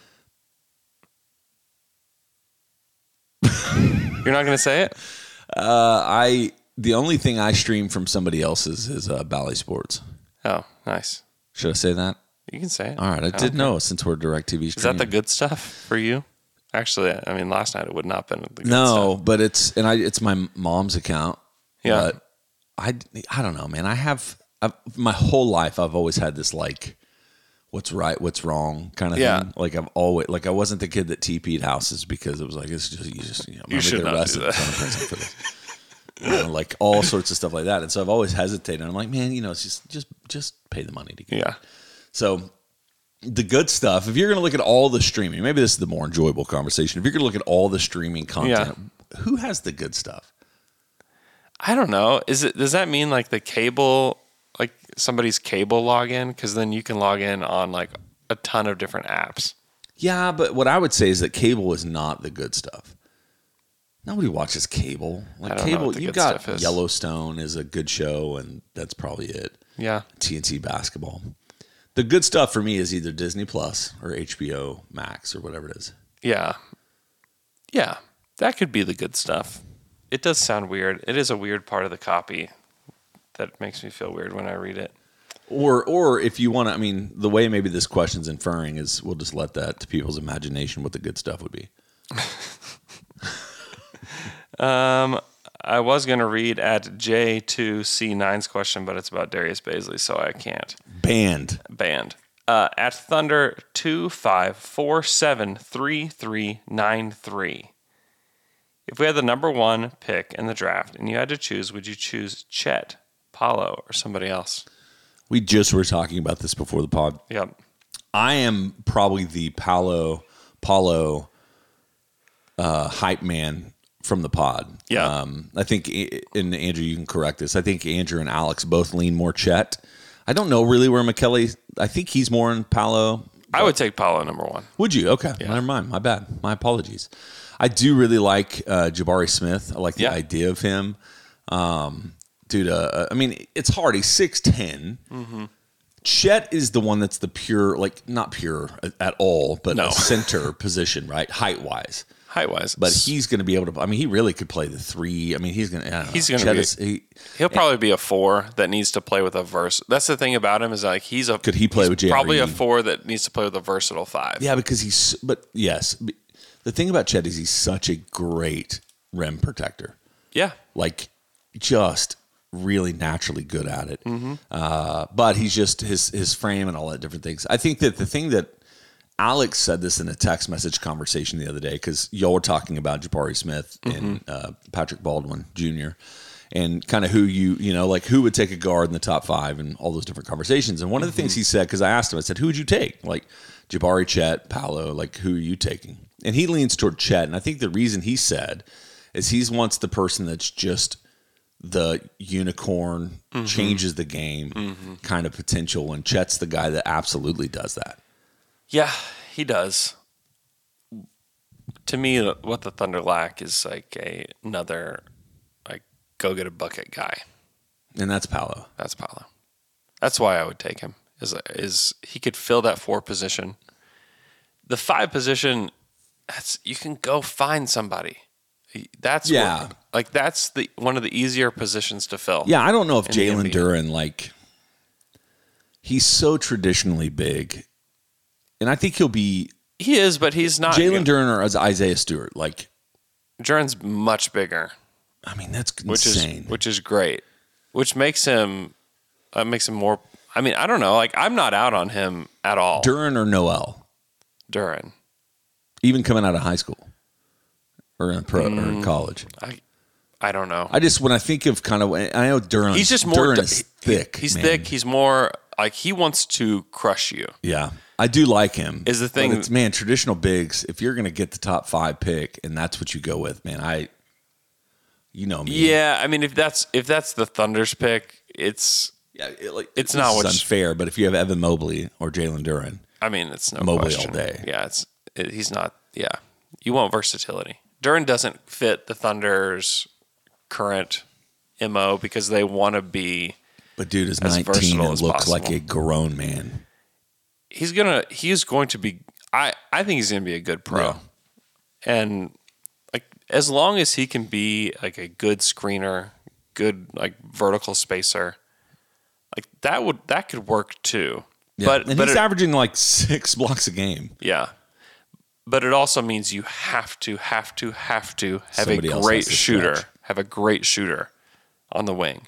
You're not going to say it? The only thing I stream from somebody else's is Bally Sports. Oh, nice. Should I say that? You can say it. All right, I did know since we're DirecTV streaming. Is that the good stuff for you? Actually, I mean, last night it would not have been the good stuff. No, but it's my mom's account. Yeah. But I don't know, man. My whole life I've always had this what's right, what's wrong kind of thing. Like I wasn't the kid that TP'd houses because it was like you should not do that. For this. Like all sorts of stuff like that. And so I've always hesitated. I'm like, man, it's just pay the money to get it. So the good stuff, if you're going to look at all the streaming, maybe this is the more enjoyable conversation. If you're going to look at all the streaming content, who has the good stuff? I don't know. Does that mean like the cable, like somebody's cable login? Because then you can log in on like a ton of different apps. Yeah, but what I would say is that cable is not the good stuff. Nobody watches cable. Like cable, you've got Yellowstone is a good show, and that's probably it. Yeah. TNT basketball. The good stuff for me is either Disney Plus or HBO Max or whatever it is. Yeah. Yeah. That could be the good stuff. It does sound weird. It is a weird part of the copy that makes me feel weird when I read it. Or if you want to, I mean, the way maybe this question's inferring is we'll just let that to people's imagination what the good stuff would be. I was going to read at J2C9's question, but it's about Darius Baisley, so I can't. Banned. At Thunder 25473393. If we had the number one pick in the draft and you had to choose, would you choose Chet, Paolo, or somebody else? We just were talking about this before the pod. Yep. I am probably the Paolo hype man from the pod. Yeah. I think, and Andrew, you can correct this. I think Andrew and Alex both lean more Chet. I don't know really where McKelly. I think he's more in Paolo. I would take Paolo number one. Would you? Okay. Yeah. Never mind. My bad. My apologies. I do really like Jabari Smith. I like the idea of him. Dude, I mean, it's hard. He's 6'10". Mm-hmm. Chet is the one that's the pure, like not pure at all, but a center position, right? Height-wise. But he's going to be able to, I mean, he really could play the three. I mean, he's going to, he'll probably be a four that needs to play with a That's the thing about him is like could he play with JRE? Probably a four that needs to play with a versatile five. Yeah, because yes. The thing about Chet is he's such a great rim protector. Yeah. Like, just really naturally good at it. But he's just his frame and all that different things. I think that the thing that Alex said this in a text message conversation the other day, because y'all were talking about Jabari Smith and Patrick Baldwin Jr. and kind of who like who would take a guard in the top 5 and all those different conversations. And one of the things he said, because I asked him, I said, who would you take? Like Jabari, Chet, Paolo, like who are you taking? And he leans toward Chet. And I think the reason he said is he wants the person that's just the unicorn, changes the game kind of potential. And Chet's the guy that absolutely does that. Yeah, he does. To me, what the Thunder lack is like another like go get a bucket guy. And that's Paolo. That's Paolo. That's why I would take him. Is he could fill that 4 position. The 5 position, you can go find somebody. That's that's the one of the easier positions to fill. Yeah, I don't know if Jalen Duren, like, he's so traditionally big, and I think he is, but he's not. Jalen Duren or as Isaiah Stewart, like Duren's much bigger. I mean, that's insane. Which is great. Which makes him more. I mean, I don't know. Like, I'm not out on him at all. Duren or Noel? Duren. Even coming out of high school. Or in or in college. I don't know. I just, when I think of kind of, I know Duren. He's just more is thick. He's thick. He's more like he wants to crush you. Yeah, I do like him. Is the thing, but it's, man, traditional bigs. If you're going to get the top 5 pick, and that's what you go with, man, you know me. Yeah, I mean, if that's the Thunder's pick, it's not what's unfair. But if you have Evan Mobley or Jalen Duren, I mean, it's no Mobley question. all day. Yeah, he's not. Yeah, you want versatility. Duren doesn't fit the Thunder's current MO because they want to be. But dude is 19 and looks like a grown man. He's going to be. I think he's going to be a good pro, yeah. And like as long as he can be like a good screener, good like vertical spacer, like that could work too. Yeah. But he's averaging like 6 blocks a game. Yeah. But it also means you have to have a great shooter. Have a great shooter on the wing.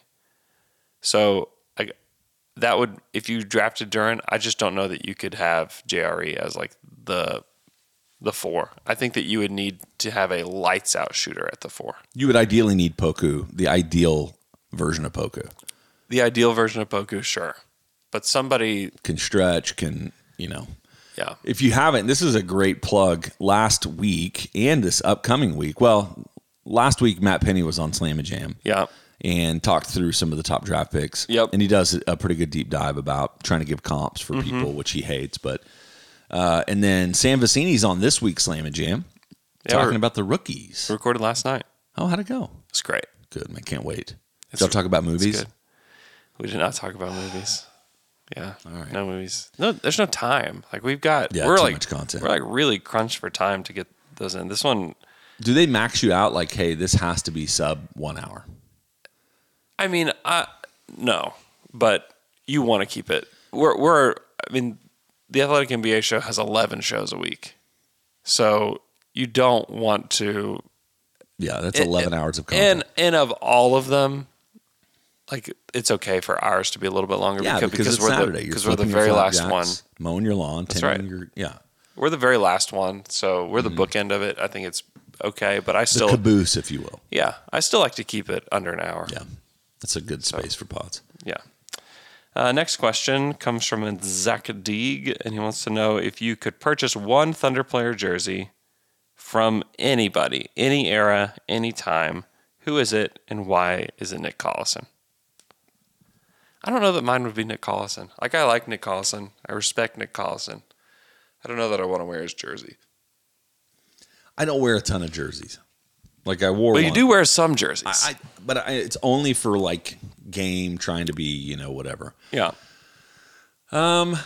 So that would, if you drafted Duren, I just don't know that you could have JRE as like the 4. I think that you would need to have a lights out shooter at the 4. You would ideally need Poku, the ideal version of Poku. The ideal version of Poku, sure. But somebody can stretch, Yeah. If you haven't, this is a great plug. Last week and this upcoming week. Well, last week Matt Penny was on Slam and Jam. Yeah. And talked through some of the top draft picks. Yep. And he does a pretty good deep dive about trying to give comps for people, which he hates. But and then Sam Vecini's on this week's Slam and Jam, talking about the rookies. Recorded last night. Oh, how'd it go? It's great. Good, man. Can't wait. Did y'all talk about movies? Good. We did not talk about movies. Yeah. All right. No movies. No, there's no time. Like we're too much content. We're like really crunched for time to get those in. This one. Do they max you out like, hey, this has to be sub 1 hour? I mean, no, but you want to keep it. I mean, the Athletic NBA show has 11 shows a week. So you don't want to. Yeah, that's 11 hours of content. And of all of them, like it's okay for ours to be a little bit longer because we're Saturday. We're the very last one. Mowing your lawn. That's right. We're the very last one, so we're the bookend of it. I think it's okay, but I still the caboose, if you will. Yeah, I still like to keep it under an hour. Yeah, that's a good space for pods. Yeah. Next question comes from Zach Deeg, and he wants to know if you could purchase one Thunder player jersey from anybody, any era, any time. Who is it, and why is it Nick Collison? I don't know that mine would be Nick Collison. Like, I like Nick Collison. I respect Nick Collison. I don't know that I want to wear his jersey. I don't wear a ton of jerseys. Like, I wore But you do wear some jerseys. But it's only for, like, game, trying to be, whatever. Yeah. Gosh,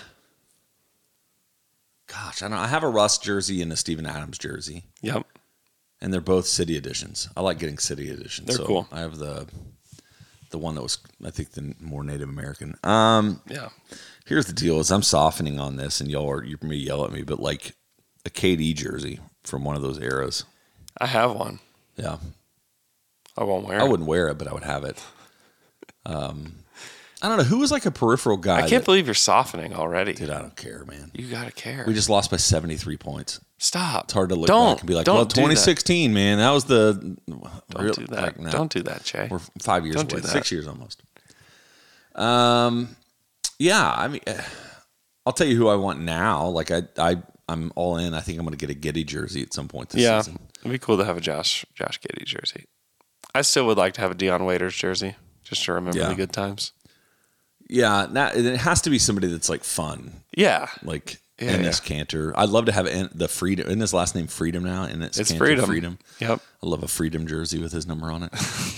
I don't know. I have a Russ jersey and a Steven Adams jersey. Yep. And they're both city editions. I like getting city editions. They're cool. I have the one that was, I think, the more Native American. Yeah. Here's the deal: is I'm softening on this, and you're going to yell at me, but like a KD jersey from one of those eras. I have one. Yeah. I won't wear it. I wouldn't wear it, but I would have it. I don't know. Who was like a peripheral guy? I can't believe you're softening already. Dude, I don't care, man. You got to care. We just lost by 73 points. Stop. It's hard to look back and be like, well, 2016, man, that was the... Don't do that. Like, nah. Don't do that, Jay. We're 5 years Don't away. do that. 6 years almost. Yeah, I mean, I'll tell you who I want now. Like, I'm all in. I think I'm going to get a Giddey jersey at some point this season. It'd be cool to have a Josh Giddey jersey. I still would like to have a Dion Waiters jersey just to remember the good times. Yeah, it has to be somebody that's like fun. Yeah. Like Enes Kanter. I'd love to have the Freedom. Isn't his last name Freedom now? It's Kanter, Freedom. Yep. I love a Freedom jersey with his number on it.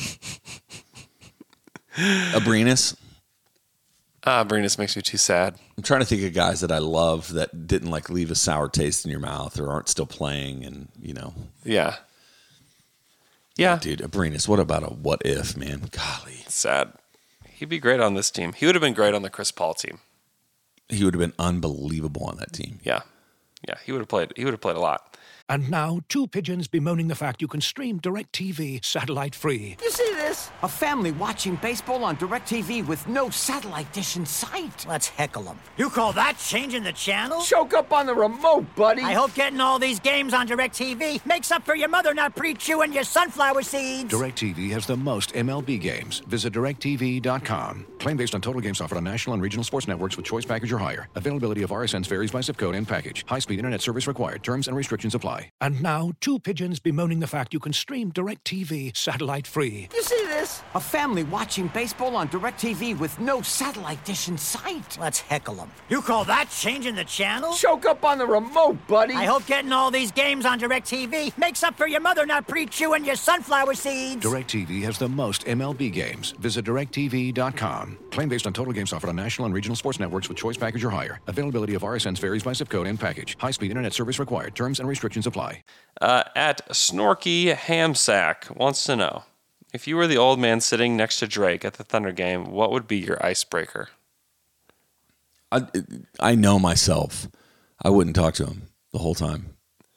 Abrinas. Abrinas makes me too sad. I'm trying to think of guys that I love that didn't like leave a sour taste in your mouth or aren't still playing, and Yeah. Yeah. Dude, Abrinas. What about a what if, man? Golly. Sad. He'd be great on this team. He would have been great on the Chris Paul team. He would have been unbelievable on that team. Yeah. Yeah, he would have played a lot. And now, two pigeons bemoaning the fact you can stream DirecTV satellite-free. You see this? A family watching baseball on DirecTV with no satellite dish in sight. Let's heckle them. You call that changing the channel? Choke up on the remote, buddy. I hope getting all these games on DirecTV makes up for your mother not pre-chewing your sunflower seeds. DirecTV has the most MLB games. Visit DirecTV.com. Claim based on total games offered on national and regional sports networks with choice package or higher. Availability of RSNs varies by zip code and package. High-speed internet service required. Terms and restrictions apply. And now, two pigeons bemoaning the fact you can stream DirecTV satellite-free. You see this? A family watching baseball on DirecTV with no satellite dish in sight. Let's heckle them. You call that changing the channel? Choke up on the remote, buddy. I hope getting all these games on DirecTV makes up for your mother not pre-chewing your sunflower seeds. DirecTV has the most MLB games. Visit DirecTV.com. Claim based on total games offered on national and regional sports networks with choice package or higher. Availability of RSNs varies by zip code and package. High-speed internet service required. Terms and restrictions apply. At Snorky Hamsack wants to know, if you were the old man sitting next to Drake at the Thunder game, what would be your icebreaker? I know myself. I wouldn't talk to him the whole time.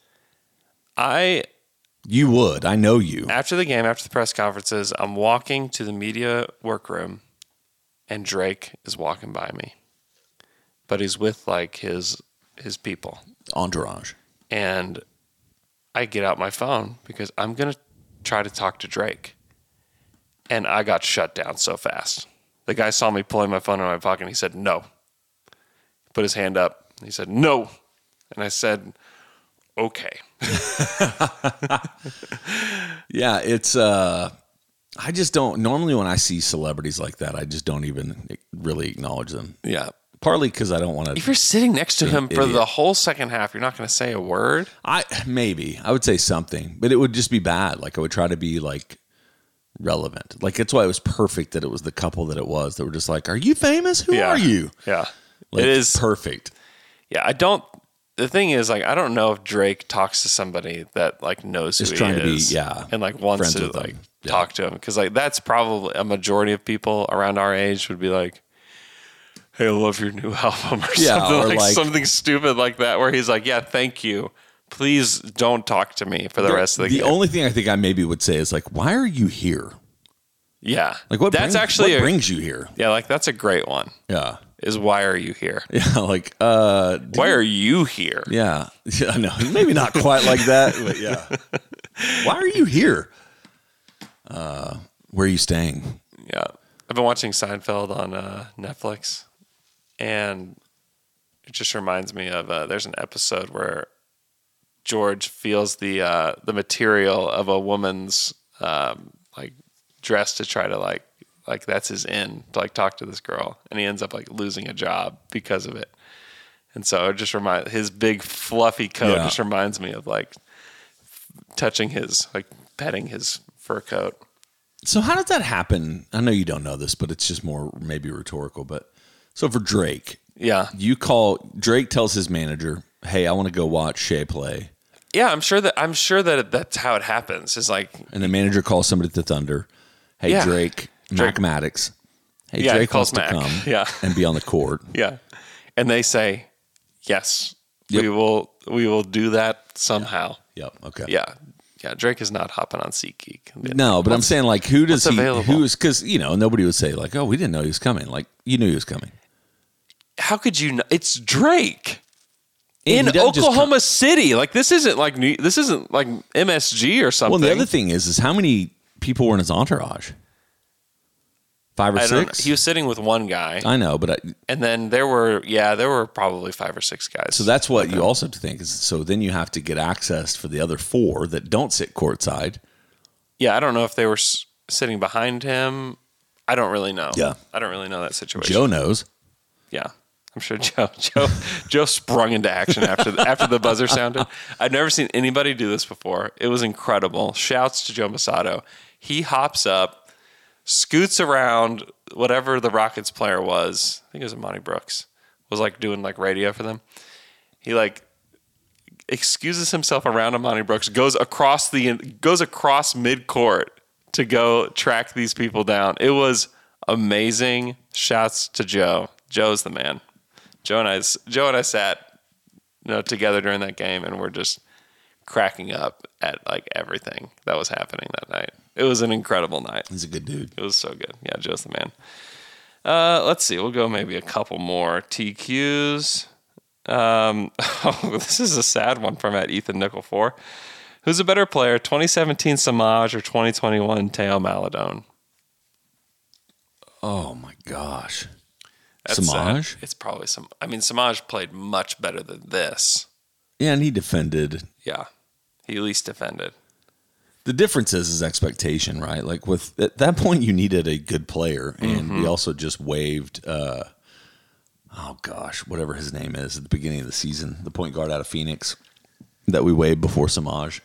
You would. I know you. After the game, after the press conferences, I'm walking to the media workroom, and Drake is walking by me. But he's with, like, his people. Entourage. And I get out my phone because I'm going to try to talk to Drake. And I got shut down so fast. The guy saw me pulling my phone out of my pocket, and he said, no. He put his hand up. He said, no. And I said, okay. Yeah, it's I just don't normally when I see celebrities like that, I just don't even really acknowledge them. Yeah. Partly because I don't want to. If you're sitting next to him for the whole second half, you're not going to say a word. I would say something, but it would just be bad. Like I would try to be like relevant. Like that's why it was perfect that it was the couple that it was that were just like, "Are you famous? Who are you?" Yeah, like, it is perfect. Yeah, I don't. The thing is, like, I don't know if Drake talks to somebody that like knows who he is, and like wants to like talk to him, because like that's probably a majority of people around our age would be like, "Hey, I love your new album," or something or like something stupid like that, where he's like, "Yeah, thank you. Please don't talk to me for the rest of the game." The only thing I think I maybe would say is like, "Why are you here?" Yeah, like what brings you here? Yeah, like that's a great one. Yeah. Is why are you here? Yeah, like why are you here? Yeah, no, maybe not quite like that, but yeah. Why are you here? Where are you staying? Yeah, I've been watching Seinfeld on Netflix, and it just reminds me of there's an episode where George feels the material of a woman's like dress to try to like that's his in to like talk to this girl, and he ends up like losing a job because of it. And so it just his big fluffy coat just reminds me of like touching his like petting his fur coat. So how does that happen? I know you don't know this, but it's just more maybe rhetorical. But so for Drake, Drake tells his manager, "Hey, I want to go watch Shea play." Yeah, I'm sure that that's how it happens. Is like, and the manager calls somebody at the Thunder, "Hey, Drake. Mac Maddox. Hey, Drake wants to come and be on the court." Yeah. And they say, "Yes, we will do that somehow." Yep. Okay. Yeah. Yeah, Drake is not hopping on SeatGeek. No, but I'm saying, like, who does he? available? Who is? Because nobody would say like, "Oh, we didn't know he was coming." Like, you knew he was coming. How could you? It's Drake And in he doesn't just Oklahoma City. Like this isn't like MSG or something. Well, the other thing is how many people were in his entourage? 5 or 6. He was sitting with one guy. I know, but and then there were probably 5 or 6 guys. So that's what you also have to think is. So then you have to get access for the other 4 that don't sit courtside. Yeah, I don't know if they were sitting behind him. I don't really know. Yeah, I don't really know that situation. Joe knows. Yeah, I'm sure Joe sprung into action after the buzzer sounded. I've never seen anybody do this before. It was incredible. Shouts to Joe Masato. He hops up, scoots around whatever the Rockets player was. I think it was Monty Brooks. Was like doing like radio for them. He like excuses himself around Monty Brooks, goes across midcourt to go track these people down. It was amazing. Shouts to Joe. Joe's the man. Joe and I sat together during that game, and we're just cracking up at like everything that was happening that night. It was an incredible night. He's a good dude. It was so good. Yeah, Joe's the man. Let's see. We'll go maybe a couple more TQs. This is a sad one from Ethan Nickel 4. Who's a better player, 2017 Samaj or 2021 Teo Maladone? Oh my gosh. That's Samaj? sad. It's probably Samaj played much better than this. Yeah, and he defended. Yeah, he at least defended. The difference is expectation, right? Like at that point, you needed a good player, and we also just waived. Whatever his name is at the beginning of the season, the point guard out of Phoenix that we waived before Samaj.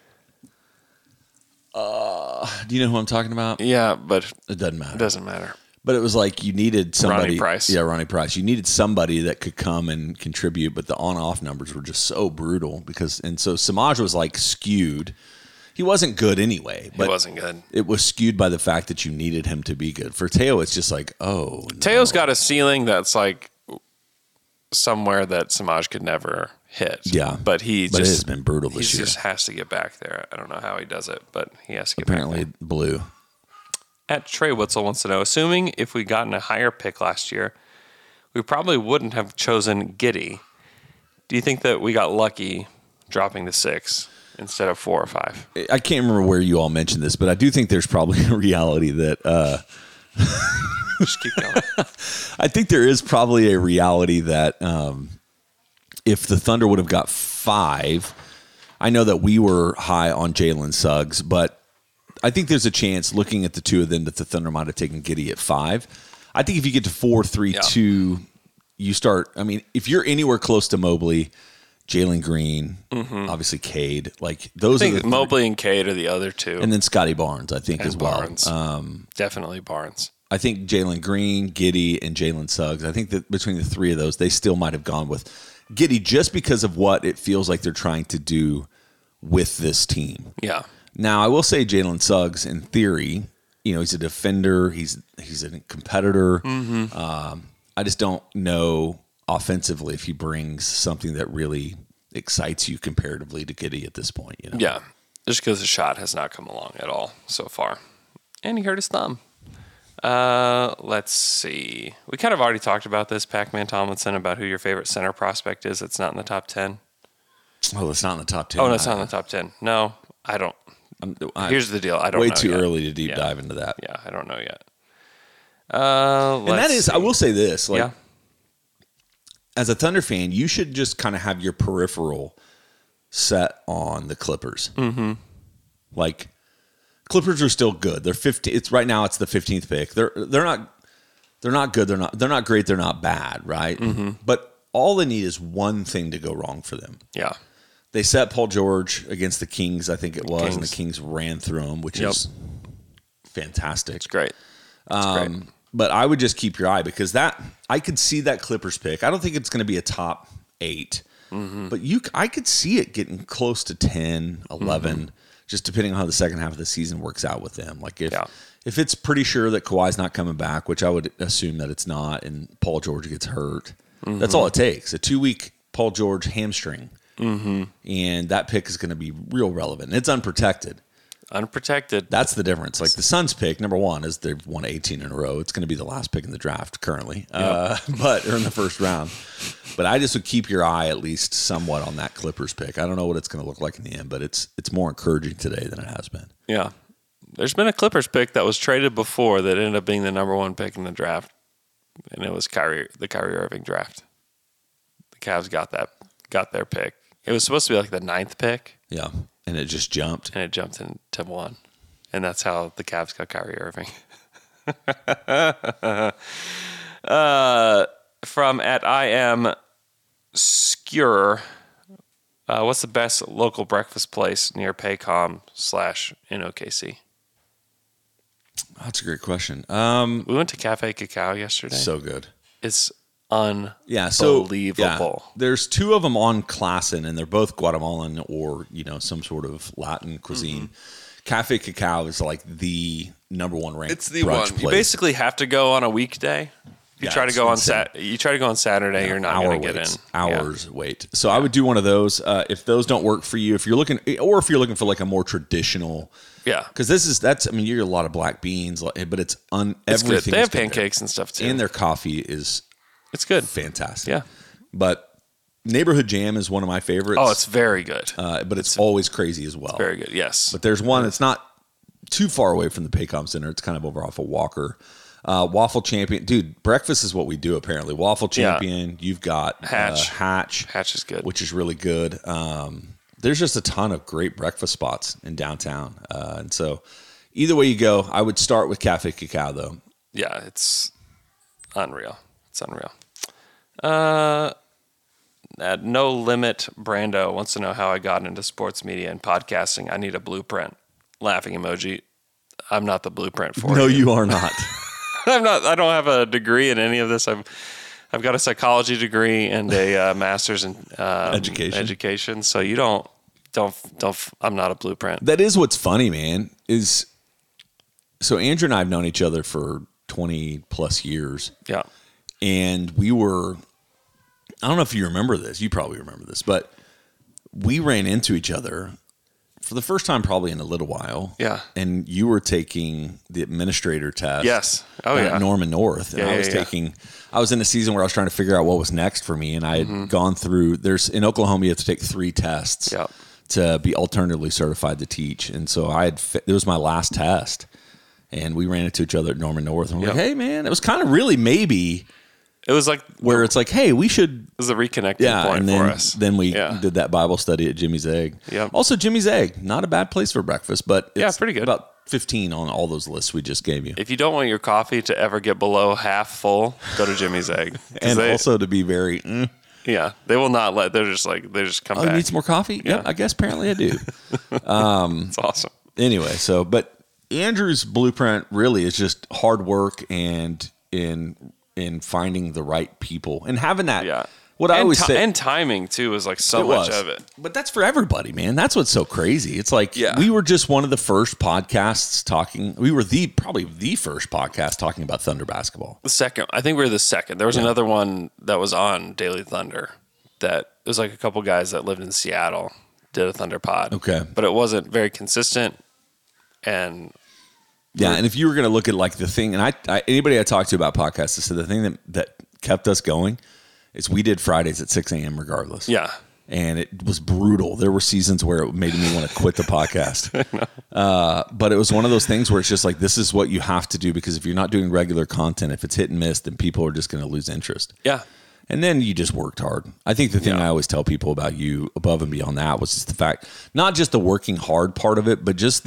Do you know who I'm talking about? Yeah, but it doesn't matter. It doesn't matter. But it was like you needed somebody. Ronnie Price. Yeah, Ronnie Price. You needed somebody that could come and contribute, but the on-off numbers were just so brutal so Samaj was like skewed. He wasn't good anyway. But he wasn't good. It was skewed by the fact that you needed him to be good. For Teo, it's just like, Teo's got a ceiling that's like somewhere that Samaj could never hit. Yeah, but it has been brutal this year. He just has to get back there. I don't know how he does it, but he has to get Apparently back there. Blue. At Trey Witzel wants to know, assuming if we'd gotten a higher pick last year, we probably wouldn't have chosen Giddey. Do you think that we got lucky dropping to 6 instead of 4 or 5? I can't remember where you all mentioned this, but I do think there's probably a reality that just keep going. I think there is probably a reality that if the Thunder would have got 5, I know that we were high on Jalen Suggs, but I think there's a chance, looking at the two of them, that the Thunder might have taken Giddey at 5. I think if you get to 4, 3, 2, you start. I mean, if you're anywhere close to Mobley, Jalen Green, obviously Cade, like those. I think Mobley and Cade are the other two, and then Scotty Barnes, I think, as Barnes. well. Definitely Barnes. I think Jalen Green, Giddey, and Jalen Suggs. I think that between the 3 of those, they still might have gone with Giddey just because of what it feels like they're trying to do with this team. Yeah. Now, I will say Jalen Suggs, in theory, he's a defender. He's a competitor. I just don't know offensively if he brings something that really excites you comparatively to Giddey at this point. Yeah, just because the shot has not come along at all so far. And he hurt his thumb. Let's see. We kind of already talked about this, Pac-Man Tomlinson, about who your favorite center prospect is that's not in the top 10. Oh, it's not in the top 10. Oh, no, it's not in the top 10. No, I don't. Here's the deal. I don't know. Way too yet. early to deep dive into that. Yeah, I don't know yet. And that is, I will say this. Like, yeah. As a Thunder fan, you should just kind of have your peripheral set on the Clippers. Like, Clippers are still good. They're 15. It's right now. It's the 15th pick. They're not good. They're not great. They're not bad. Right. But all they need is one thing to go wrong for them. Yeah. They set Paul George against the Kings, I think it was, and the Kings ran through him, which is fantastic. It's great. Great. But I would just keep your eye because I could see that Clippers pick. I don't think it's going to be a top 8, but I could see it getting close to 10, 11, just depending on how the second half of the season works out with them. Like if it's pretty sure that Kawhi's not coming back, which I would assume that it's not, and Paul George gets hurt, that's all it takes. A 2-week Paul George hamstring. and that pick is going to be real relevant. It's unprotected. That's the difference. Like the Suns pick, number one, is they've won 18 in a row. It's going to be the last pick in the draft currently, or in the first round. But I just would keep your eye at least somewhat on that Clippers pick. I don't know what it's going to look like in the end, but it's more encouraging today than it has been. Yeah. There's been a Clippers pick that was traded before that ended up being the number one pick in the draft, and it was the Kyrie Irving draft. The Cavs got their pick. It was supposed to be like the 9th pick. Yeah, and it just jumped. And it jumped into 1. And that's how the Cavs got Kyrie Irving. From at I am Skewer, what's the best local breakfast place near Paycom / in OKC? That's a great question. We went to Cafe Cacao yesterday. So good. It's unbelievable. Yeah, there's 2 of them on Classen, and they're both Guatemalan or some sort of Latin cuisine. Cafe Cacao is like the number 1 ranked. It's the brunch one. place. You basically have to go on a weekday. If you try to go on Saturday, you're not going to get in. Hours wait. So I would do one of those. If those don't work for you, if you're looking for like a more traditional. Yeah. Because you get a lot of black beans, but it's everything. Good. They have pancakes and stuff too. And their coffee it's good. Fantastic. Yeah. But Neighborhood Jam is one of my favorites. Oh, it's very good. But it's always crazy as well. It's very good, yes. But there's one that's not too far away from the Paycom Center. It's kind of over off of Walker. Waffle Champion. Dude, breakfast is what we do apparently. Waffle Champion. You've got Hatch. Hatch is good. Which is really good. There's just a ton of great breakfast spots in downtown. And so either way you go, I would start with Cafe Cacao though. Yeah, it's unreal. It's unreal. No Limit Brando wants to know how I got into sports media and podcasting. I need a blueprint. Laughing emoji. I'm not the blueprint for No, you are not. I'm not. I don't have a degree in any of this. I've got a psychology degree and a master's in education. So you don't. I'm not a blueprint. That is what's funny, man. So Andrew and I have known each other for 20 plus years. Yeah. And we were. I don't know if you remember this. You probably remember this, but we ran into each other for the first time probably in a little while. Yeah. And you were taking the administrator test. Yes. Oh, at Norman North. And I was in a season where I was trying to figure out what was next for me. And I had gone through, in Oklahoma, you have to take 3 tests to be alternatively certified to teach. And so it was my last test. And we ran into each other at Norman North. And we're like, hey, man, it was kind of really maybe. It was like where it's like, hey, we should. It was a reconnecting point and then, for us. Then we did that Bible study at Jimmy's Egg. Yep. Also, Jimmy's Egg, not a bad place for breakfast, but it's pretty good. About 15 on all those lists we just gave you. If you don't want your coffee to ever get below half full, go to Jimmy's Egg. And also to be very. Yeah, they will not let. They just come back. You need some more coffee? Yeah, I guess apparently I do. It's awesome. Anyway, but Andrew's blueprint really is just hard work and in finding the right people and having that. Yeah. What I always say, and timing too is like so much of it. But that's for everybody, man. That's what's so crazy. It's like we were just one of the first podcasts talking. We were probably the first podcast talking about Thunder basketball. The second, I think we were the second. There was another one that was on Daily Thunder that it was like a couple guys that lived in Seattle did a Thunder pod. Okay, but it wasn't very consistent. And and if you were going to look at like the thing, and I anybody I talked to about podcasts, said the thing that kept us going is we did Fridays at 6 a.m. regardless. Yeah. And it was brutal. There were seasons where it made me want to quit the podcast. But it was one of those things where it's just like, this is what you have to do, because if you're not doing regular content, if it's hit and miss, then people are just going to lose interest. Yeah. And then you just worked hard. I think the thing I always tell people about you above and beyond that was just the fact, not just the working hard part of it, but just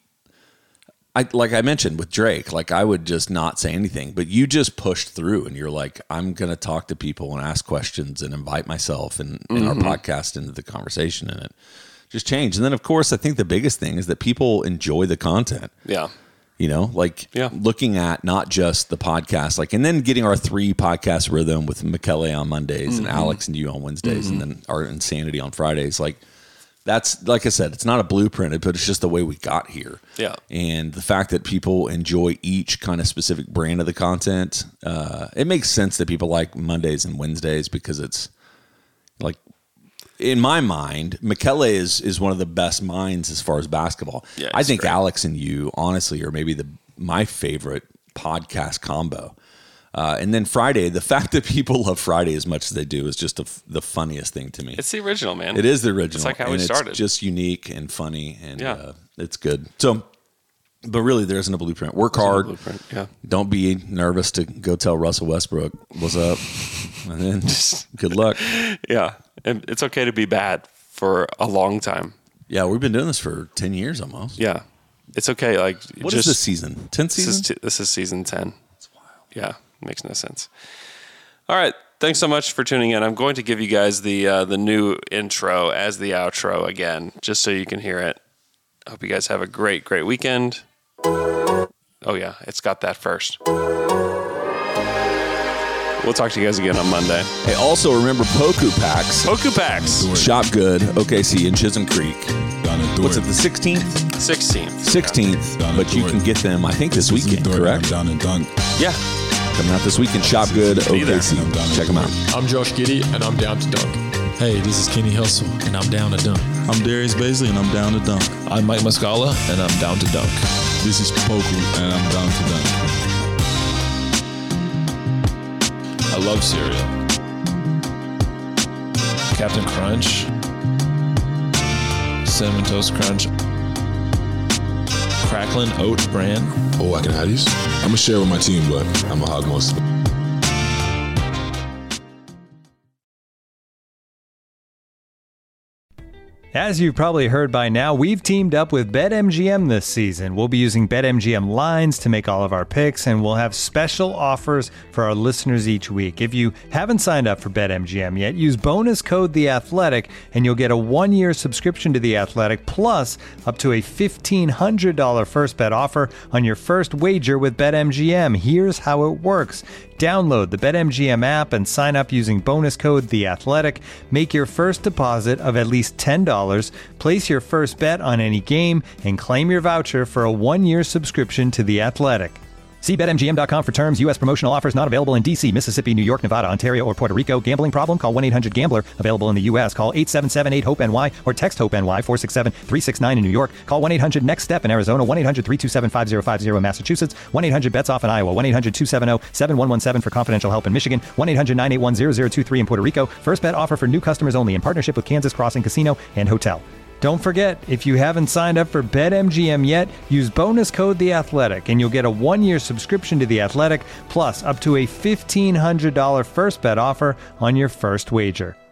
like I mentioned with Drake, like I would just not say anything, but you just pushed through and you're like, I'm going to talk to people and ask questions and invite myself and our podcast into the conversation, and it just changed. And then of course, I think the biggest thing is that people enjoy the content. Yeah. You know, like looking at not just the podcast, like, and then getting our 3 podcast rhythm with Michele on Mondays and Alex and you on Wednesdays and then our Insanity on Fridays. Like, that's, like I said, it's not a blueprint, but it's just the way we got here. Yeah. And the fact that people enjoy each kind of specific brand of the content, it makes sense that people like Mondays and Wednesdays, because it's like, in my mind, Michele is one of the best minds as far as basketball. Yeah, I think great. Alex and you, honestly, are maybe my favorite podcast combo. And then Friday, the fact that people love Friday as much as they do is just the funniest thing to me. It's the original, man. It is the original. It's like how and we started. It's just unique and funny, and it's good. So, but really, there isn't a blueprint. Work hard. Blueprint, yeah. Don't be nervous to go tell Russell Westbrook what's up, and then just good luck. Yeah, and it's okay to be bad for a long time. Yeah, we've been doing this for 10 years almost. Yeah, it's okay. Like, what is this season? 10th season? This is season 10. That's wild. Yeah, makes no sense. All right, thanks so much for tuning in. I'm going to give you guys the new intro as the outro again, just so you can hear it. I hope you guys have a great, great weekend. Oh yeah, it's got that first. We'll talk to you guys again on Monday. Hey, also remember Poku Packs. Poku Packs. Shop good. OKC in Chisholm Creek. What's it, the 16th? 16th. But you can get them, I think, this weekend, correct? I'm down in Dunk. Yeah. Coming out this weekend. Shop good. OKC. Check them out. I'm Josh Giddey, and I'm down to dunk. Hey, this is Kenny Hustle, and I'm down to dunk. I'm Darius Baisley, and I'm down to dunk. I'm Mike Muscala, and I'm down to dunk. This is Poku, and I'm down to dunk. I love cereal. Captain Crunch, Cinnamon Toast Crunch, Cracklin Oat Bran. Oh, I can have these? I'm going to share with my team, but I'm going to hog most of it. As you've probably heard by now, we've teamed up with BetMGM this season. We'll be using BetMGM lines to make all of our picks, and we'll have special offers for our listeners each week. If you haven't signed up for BetMGM yet, use bonus code The Athletic, and you'll get a 1-year subscription to The Athletic, plus up to a $1,500 first bet offer on your first wager with BetMGM. Here's how it works. Download the BetMGM app and sign up using bonus code The Athletic. Make your first deposit of at least $10. Place your first bet on any game and claim your voucher for a 1-year subscription to The Athletic. See BetMGM.com for terms. U.S. promotional offers not available in D.C., Mississippi, New York, Nevada, Ontario, or Puerto Rico. Gambling problem? Call 1-800-GAMBLER. Available in the U.S. Call 877-8-HOPE-NY or text HOPE-NY 467-369 in New York. Call 1-800-NEXT-STEP in Arizona. 1-800-327-5050 in Massachusetts. 1-800-BETS-OFF in Iowa. 1-800-270-7117 for confidential help in Michigan. 1-800-981-0023 in Puerto Rico. First bet offer for new customers only in partnership with Kansas Crossing Casino and Hotel. Don't forget, if you haven't signed up for BetMGM yet, use bonus code The Athletic, and you'll get a 1-year subscription to The Athletic, plus up to a $1,500 first bet offer on your first wager.